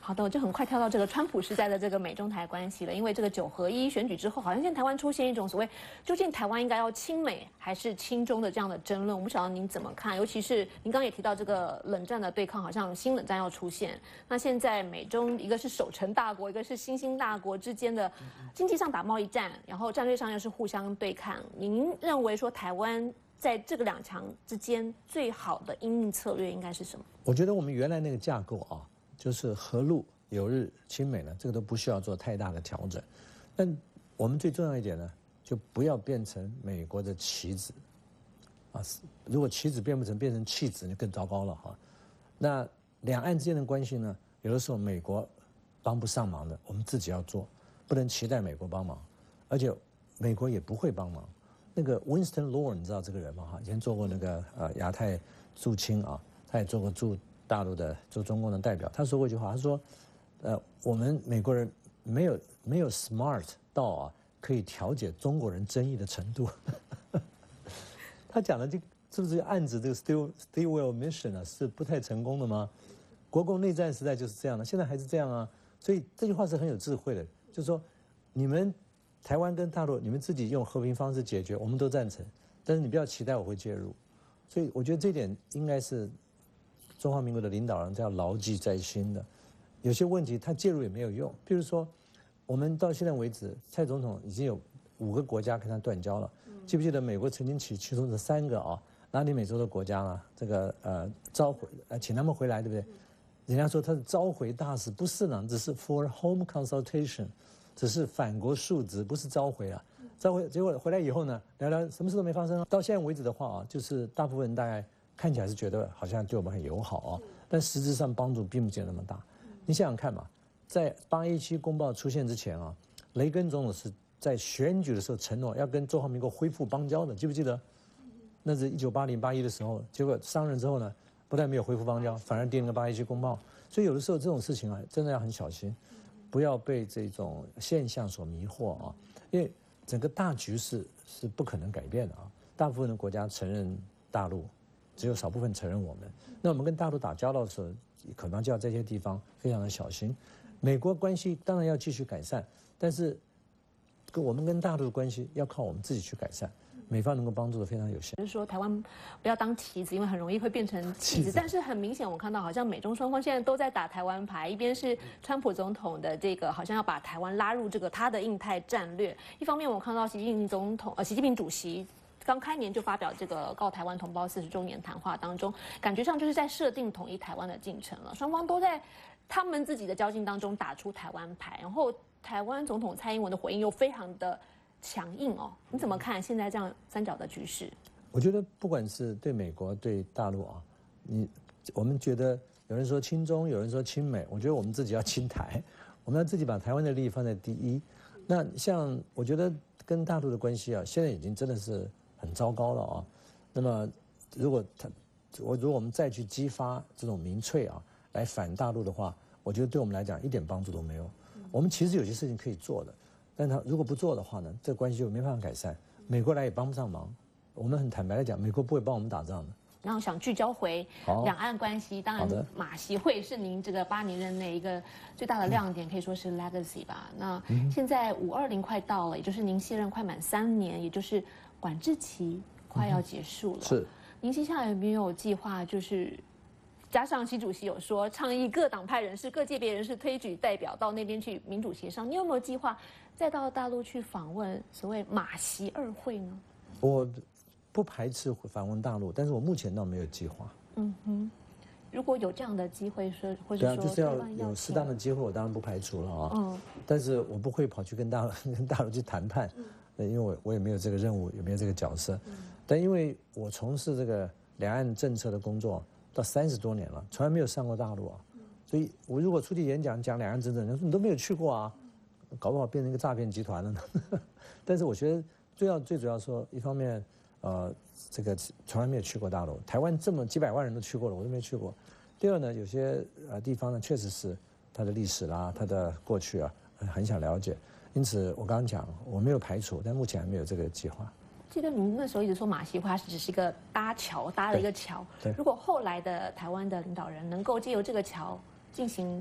好的，我就很快跳到这个川普时代的这个美中台关系了。因为这个九合一选举之后，好像现在台湾出现一种所谓究竟台湾应该要亲美还是亲中的这样的争论。我不晓得您怎么看？尤其是您刚刚也提到这个冷战的对抗，好像新冷战要出现。那现在美中一个是守成大国，一个是新兴大国之间的经济上打贸易战，然后战略上又是互相对抗。您认为说台湾在这个两强之间最好的因应策略应该是什么？ 我觉得我们原来那个架构啊。就是和陆友日亲美呢，这个都不需要做太大的调整。但我们最重要一点呢，就不要变成美国的棋子啊！如果棋子变不成，变成弃子，就更糟糕了哈。那两岸之间的关系呢，有的时候美国帮不上忙的，我们自己要做，不能期待美国帮忙，而且美国也不会帮忙。那个 Winston Lohr 你知道这个人吗？哈，以前做过那个呃亚太驻青啊，他也做过驻。大陆的做中共的代表，他说过一句话，他说：“呃，我们美国人没有没有 smart 到啊，可以调解中国人争议的程度。”他讲的这是不是暗指这个 Still Stilwell Mission 啊，是不太成功的吗？国共内战时代就是这样的，现在还是这样啊。所以这句话是很有智慧的，就是说你们台湾跟大陆，你们自己用和平方式解决，我们都赞成，但是你不要期待我会介入。所以我觉得这点应该是。中华民国的领导人要牢记在心的，有些问题他介入也没有用。比如说，我们到现在为止，蔡总统已经有五个国家跟他断交了。记不记得美国曾经起其中的三个啊，拉丁美洲的国家呢？这个呃召回呃请他们回来，对不对？人家说他是召回大使，不是呢，只是 for home consultation， 只是反国述职，不是召回啊。召回结果回来以后呢，聊聊什么事都没发生。到现在为止的话啊，就是大部分人大概。看起来是觉得好像对我们很友好啊，但实质上帮助并不见得那么大。你想想看嘛，在八一七公报出现之前啊，雷根总统是在选举的时候承诺要跟中华民国恢复邦交的，记不记得？那是一九八零八一的时候，结果上任之后呢，不但没有恢复邦交，反而订了八一七公报。所以有的时候这种事情啊，真的要很小心，不要被这种现象所迷惑啊，因为整个大局势是不可能改变的啊。大部分的国家承认大陆。只有少部分承认我们，那我们跟大陆打交道的时候，可能就要在这些地方非常的小心。美国关系当然要继续改善，但是跟我们跟大陆的关系要靠我们自己去改善。美方能够帮助的非常有限。 就是说，台湾不要当棋子，因为很容易会变成棋子。但是很明显，我看到好像美中双方现在都在打台湾牌，一边是川普总统的这个好像要把台湾拉入这个他的印太战略，一方面我看到习近平总统呃习近平主席。刚开年就发表这个告台湾同胞四十周年谈话当中，感觉上就是在设定统一台湾的进程了。双方都在他们自己的交劲当中打出台湾牌，然后台湾总统蔡英文的回应又非常的强硬哦。你怎么看现在这样三角的局势？ 我觉得不管是对美国对大陆啊，你我们觉得有人说亲中，有人说亲美，我觉得我们自己要亲台，我们要自己把台湾的利益放在第一。那像我觉得跟大陆的关系啊，现在已经真的是。很糟糕了啊！那么，如果他，我如果我们再去激发这种民粹啊，来反大陆的话，我觉得对我们来讲一点帮助都没有。我们其实有些事情可以做的，但他如果不做的话呢，这关系就没办法改善。美国来也帮不上忙。我们很坦白的讲，美国不会帮我们打仗的。 然后想聚焦回两岸关系，当然马习会是您这个八年任内一个最大的亮点，可以说是 legacy 吧。那现在五二零快到了，也就是您卸任快满三年，也就是管制期快要结束了。 是， 您接下来有没有计划？就是加上习主席有说倡议各党派人士、各界别人士推举代表到那边去民主协商，你有没有计划再到大陆去访问所谓马习二会呢？ 我不排斥访问大陆，但是我目前倒没有计划。 嗯哼，如果有这样的机会，说或者说对啊，就是要有适当的机会，我当然不排除了啊。 嗯， 但是我不会跑去跟大陆跟大陆去谈判，嗯，因为我我也没有这个任务，也没有这个角色。嗯，但因为我从事这个两岸政策的工作到三十多年了，从来没有上过大陆啊，嗯，所以我如果出去演讲讲两岸政策，人说你都没有去过啊，搞不好变成一个诈骗集团了呢。但是我觉得最要最主要说，一方面。呃，这个从来没有去过大陆，台湾这么几百万人都去过了，我都没去过。第二呢，有些呃地方呢，确实是它的历史啦，它的过去啊，很想了解。因此，我刚刚讲，我没有排除，但目前还没有这个计划。 记得您那时候一直说马习会它只是一个搭桥，搭了一个桥。 对。 如果后来的台湾的领导人能够借由这个桥进行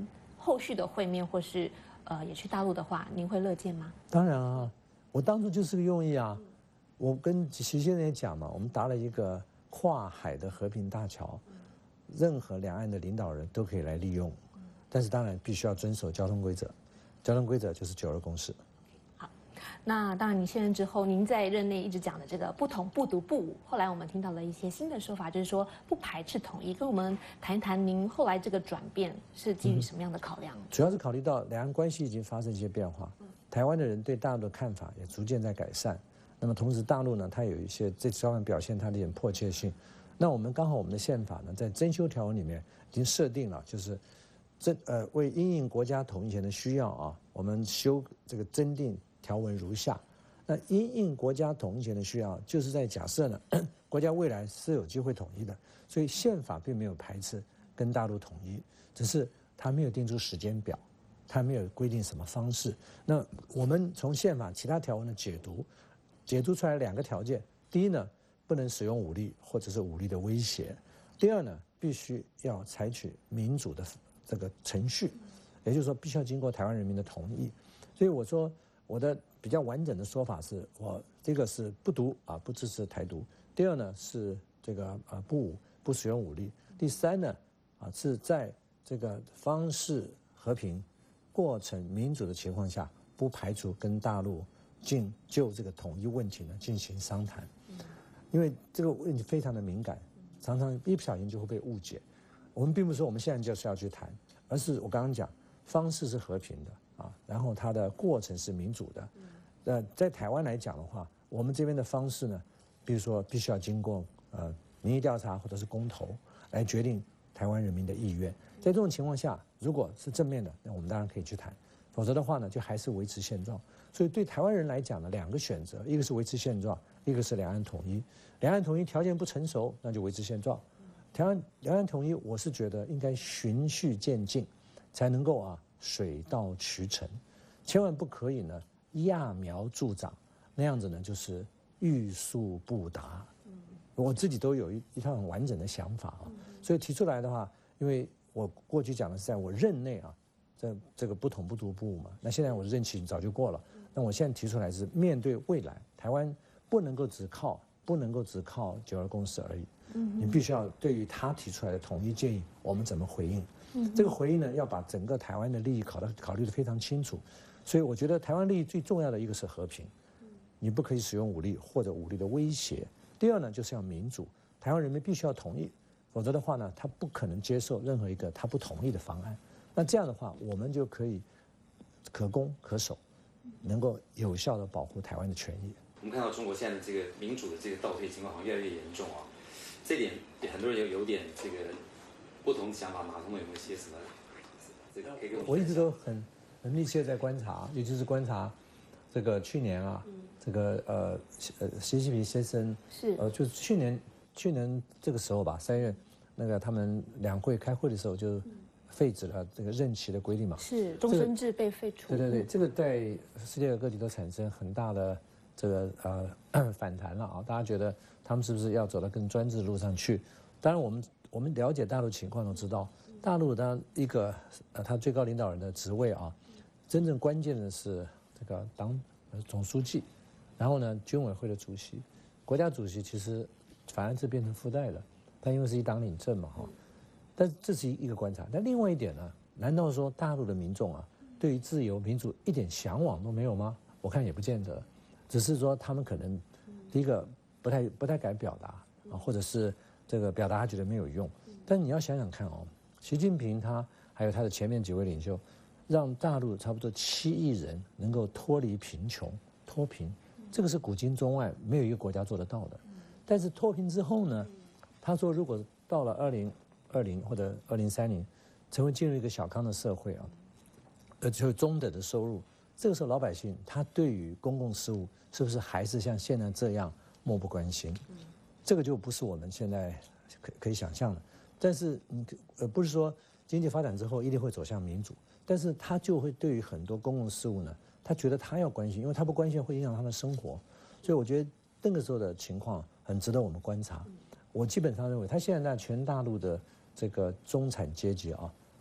后续的会面或是呃也去大陆的话，您会乐见吗？ 当然啊，我当初就是个用意啊。我跟习先生也讲嘛，我们搭了一个跨海的和平大桥，任何两岸的领导人都可以来利用，但是当然必须要遵守交通规则，交通规则就是九二共识。 好，那当然您卸任之后，您在任内一直讲的这个不统不独不武，后来我们听到了一些新的说法，就是说不排斥统一，跟我们谈一谈您后来这个转变是基于什么样的考量？ 嗯、主要是考虑到两岸关系已经发生一些变化，台湾的人对大陆的看法也逐渐在改善。那么同时，大陆呢，它有一些这方面表现它的一点迫切性。那我们刚好我们的宪法呢，在增修条文里面已经设定了，就是这呃为因应国家统一前的需要啊，我们修这个增订条文如下。那因应国家统一前的需要，就是在假设呢，国家未来是有机会统一的，所以宪法并没有排斥跟大陆统一，只是它没有定出时间表，它没有规定什么方式。那我们从宪法其他条文的解读。解读出来两个条件：第一呢，不能使用武力或者是武力的威胁；第二呢，必须要采取民主的这个程序，也就是说，必须要经过台湾人民的同意。所以我说，我的比较完整的说法是，我这个是不独啊，不支持台独；第二呢是这个啊不武，不使用武力；第三呢啊是在这个方式和平、过程民主的情况下，不排除跟大陆。进就这个统一问题呢进行商谈，因为这个问题非常的敏感，常常一不小心就会被误解。我们并不是说我们现在就是要去谈，而是我刚刚讲方式是和平的啊，然后它的过程是民主的。呃，在台湾来讲的话，我们这边的方式呢，比如说必须要经过呃民意调查或者是公投来决定台湾人民的意愿。在这种情况下，如果是正面的，那我们当然可以去谈；否则的话呢，就还是维持现状。所以对台湾人来讲呢，两个选择，一个是维持现状，一个是两岸统一。两岸统一条件不成熟，那就维持现状。台湾两岸统一，我是觉得应该循序渐进，才能够啊水到渠成，千万不可以呢揠苗助长，那样子呢就是欲速不达。我自己都有一一套很完整的想法啊，所以提出来的话，因为我过去讲的是在我任内啊。这这个不统不独不武嘛，那现在我的任期早就过了，那我现在提出来是面对未来，台湾不能够只靠不能够只靠九二共识而已，嗯，你必须要对于他提出来的统一建议，我们怎么回应？嗯，这个回应呢，要把整个台湾的利益考的考虑得非常清楚，所以我觉得台湾利益最重要的一个是和平，你不可以使用武力或者武力的威胁；第二呢，就是要民主，台湾人民必须要同意，否则的话呢，他不可能接受任何一个他不同意的方案。那这样的话，我们就可以可攻可守，能够有效地保护台湾的权益。 我们看到中国现在的这个民主的这个倒退情况好像越来越严重啊，这点很多人有有点这个不同的想法。马总统有没有些什么？这个可以跟我们。 我一直都很很密切在观察，尤其是观察这个去年啊，嗯、这个呃呃习近平先生是呃就是去年去年这个时候吧，三月那个他们两会开会的时候就。嗯废止了这个任期的规定嘛？ 是终身制被废除。 对对对，这个在世界各地都产生很大的这个呃反弹了啊！大家觉得他们是不是要走到更专制的路上去？当然，我们我们了解大陆情况都知道，大陆当一个呃他最高领导人的职位啊，真正关键的是这个党总书记，然后呢军委会的主席，国家主席其实反而是变成附带的，他因为是一党领政嘛哈。但这是一个观察，但另外一点呢？难道说大陆的民众啊，对于自由民主一点向往都没有吗？我看也不见得，只是说他们可能第一个不太不太敢表达啊，或者是这个表达他觉得没有用。但你要想想看哦，习近平他还有他的前面几位领袖，让大陆差不多七亿人能够脱离贫穷、脱贫，这个是古今中外没有一个国家做得到的。但是脱贫之后呢，他说如果到了二零。二零或者二零三零，才会进入一个小康的社会啊，呃，就是中等的收入。这个时候，老百姓他对于公共事务是不是还是像现在这样漠不关心？这个就不是我们现在可可以想象的。但是你呃，不是说经济发展之后一定会走向民主，但是他就会对于很多公共事务呢，他觉得他要关心，因为他不关心会影响他的生活。所以我觉得那个时候的情况很值得我们观察。我基本上认为，他现在在全大陆的这个中产阶级啊，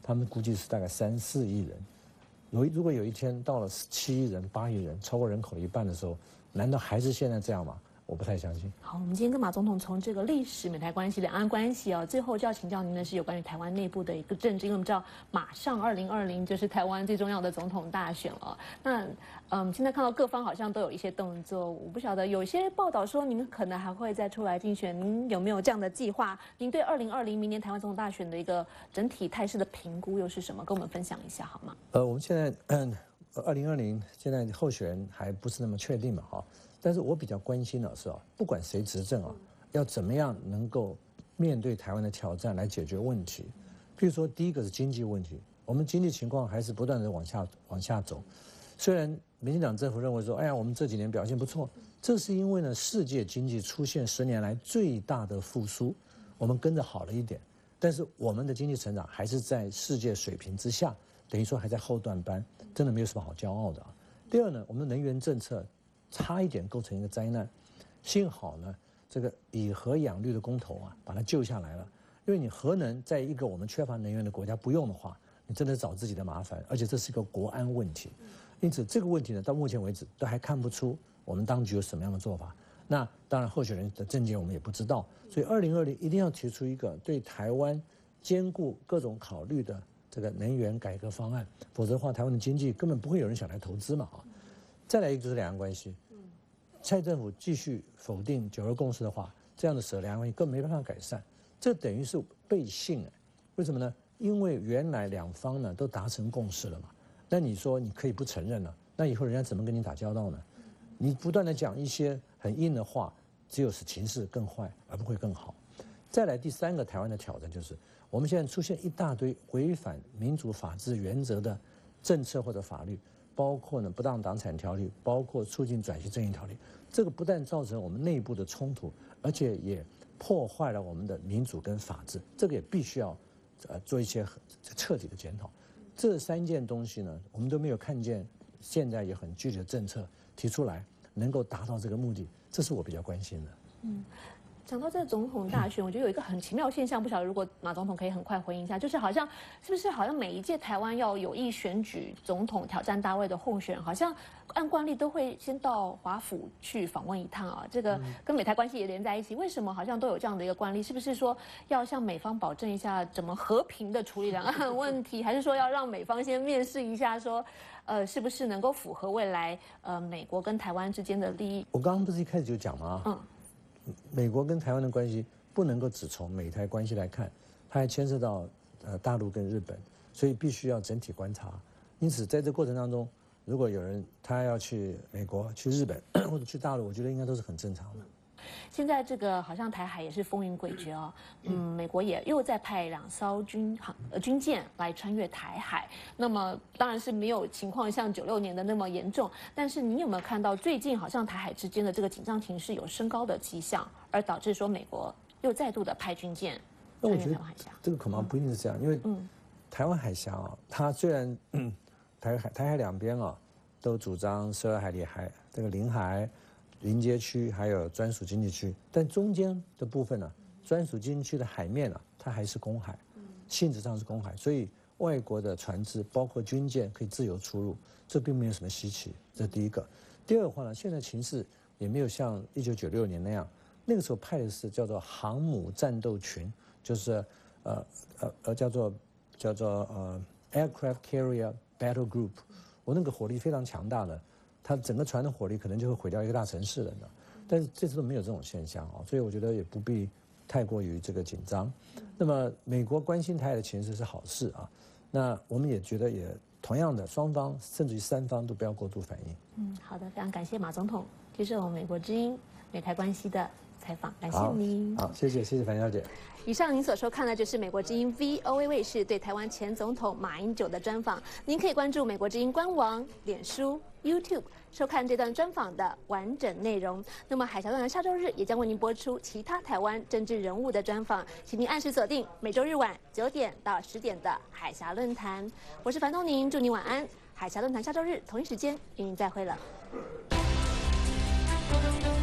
他们估计是大概三四亿人。有如果有一天到了七亿人、八亿人，超过人口一半的时候，难道还是现在这样吗？我不太相信。 好，我们今天跟马总统从这个历史、美台关系、两岸关系啊，最后就要请教您的是有关于台湾内部的一个政治，因为我们知道马上二零二零就是台湾最重要的总统大选了。那嗯，现在看到各方好像都有一些动作，我不晓得有些报道说您可能还会再出来竞选，您有没有这样的计划？您对二零二零明年台湾总统大选的一个整体态势的评估又是什么？跟我们分享一下好吗？ 呃，我们现在嗯，二零二零现在候选人还不是那么确定嘛，哈。但是我比较关心的是啊，不管谁执政啊，要怎么样能够面对台湾的挑战来解决问题。譬如说，第一个是经济问题，我们经济情况还是不断的往下往下走。虽然民进党政府认为说，哎呀，我们这几年表现不错，这是因为呢，世界经济出现十年来最大的复苏，我们跟着好了一点。但是我们的经济成长还是在世界水平之下，等于说还在后段班，真的没有什么好骄傲的啊。第二呢，我们的能源政策差一点构成一个灾难，幸好呢，这个以核养绿的公投啊，把它救下来了。因为你核能在一个我们缺乏能源的国家不用的话，你真的找自己的麻烦，而且这是一个国安问题。因此这个问题呢，到目前为止都还看不出我们当局有什么样的做法。那当然，候选人的政见我们也不知道，所以二零二零一定要提出一个对台湾兼顾各种考虑的这个能源改革方案，否则的话，台湾的经济根本不会有人想来投资嘛啊。再来一个就是两岸关系，蔡政府继续否定九二共识的话，这样的使两岸关系更没办法改善，这等于是背信哎，为什么呢？因为原来两方呢都达成共识了嘛，那你说你可以不承认了，那以后人家怎么跟你打交道呢？你不断的讲一些很硬的话，只有使情势更坏，而不会更好。再来第三个台湾的挑战就是，我们现在出现一大堆违反民主法治原则的政策或者法律。包括呢不当党产条例，包括促进转型正义条例，这个不但造成我们内部的冲突，而且也破坏了我们的民主跟法治，这个也必须要呃做一些很彻底的检讨。这三件东西呢，我们都没有看见，现在也很具体的政策提出来，能够达到这个目的，这是我比较关心的。嗯。 讲到这个总统大选，我觉得有一个很奇妙现象，不晓得如果马总统可以很快回应一下，就是好像是不是好像每一届台湾要有意选举总统挑战大位的候选人，好像按惯例都会先到华府去访问一趟啊，这个跟美台关系也连在一起，为什么好像都有这样的一个惯例？是不是说要向美方保证一下怎么和平的处理两岸问题，还是说要让美方先面试一下说，呃，是不是能够符合未来呃美国跟台湾之间的利益？ 我刚刚不是一开始就讲吗？嗯。美国跟台湾的关系不能够只从美台关系来看，它还牵涉到呃大陆跟日本，所以必须要整体观察。因此，在这过程当中，如果有人他要去美国、去日本或者去大陆，我觉得应该都是很正常的。 现在这个好像台海也是风云诡谲哦，嗯，美国也又在派两艘军航呃军舰来穿越台海，那么当然是没有情况像九六年的那么严重，但是你有没有看到最近好像台海之间的这个紧张情势有升高的迹象，而导致说美国又再度的派军舰穿越台湾海峡？ 这个恐怕不一定是这样，因为台湾海峡啊，它虽然嗯台海台海两边啊都主张十二海里海这个领海。临街区还有专属经济区，但中间的部分呢、啊，专属经济区的海面啊，它还是公海，性质上是公海，所以外国的船只包括军舰可以自由出入，这并没有什么稀奇。这是第一个。第二的话呢，现在情势也没有像一九九六年那样，那个时候派的是叫做航母战斗群，就是呃呃呃叫做叫做呃 aircraft carrier battle group， 我那个火力非常强大的。它整个船的火力可能就会毁掉一个大城市了呢，但是这次都没有这种现象啊，所以我觉得也不必太过于这个紧张。那么美国关心台海的情势是好事啊，那我们也觉得也同样的，双方甚至于三方都不要过度反应。 嗯，好的，非常感谢马总统接受我们美国之音美台关系的采访，感谢您。 好，谢谢，谢谢樊小姐。 以上您所收看的就是美国之音 V O A 卫视对台湾前总统马英九的专访。您可以关注美国之音官网、脸书、YouTube 收看这段专访的完整内容。那么海峡论坛下周日也将为您播出其他台湾政治人物的专访，请您按时锁定每周日晚九点到十点的海峡论坛。我是樊东宁，祝您晚安。海峡论坛下周日同一时间与您再会了。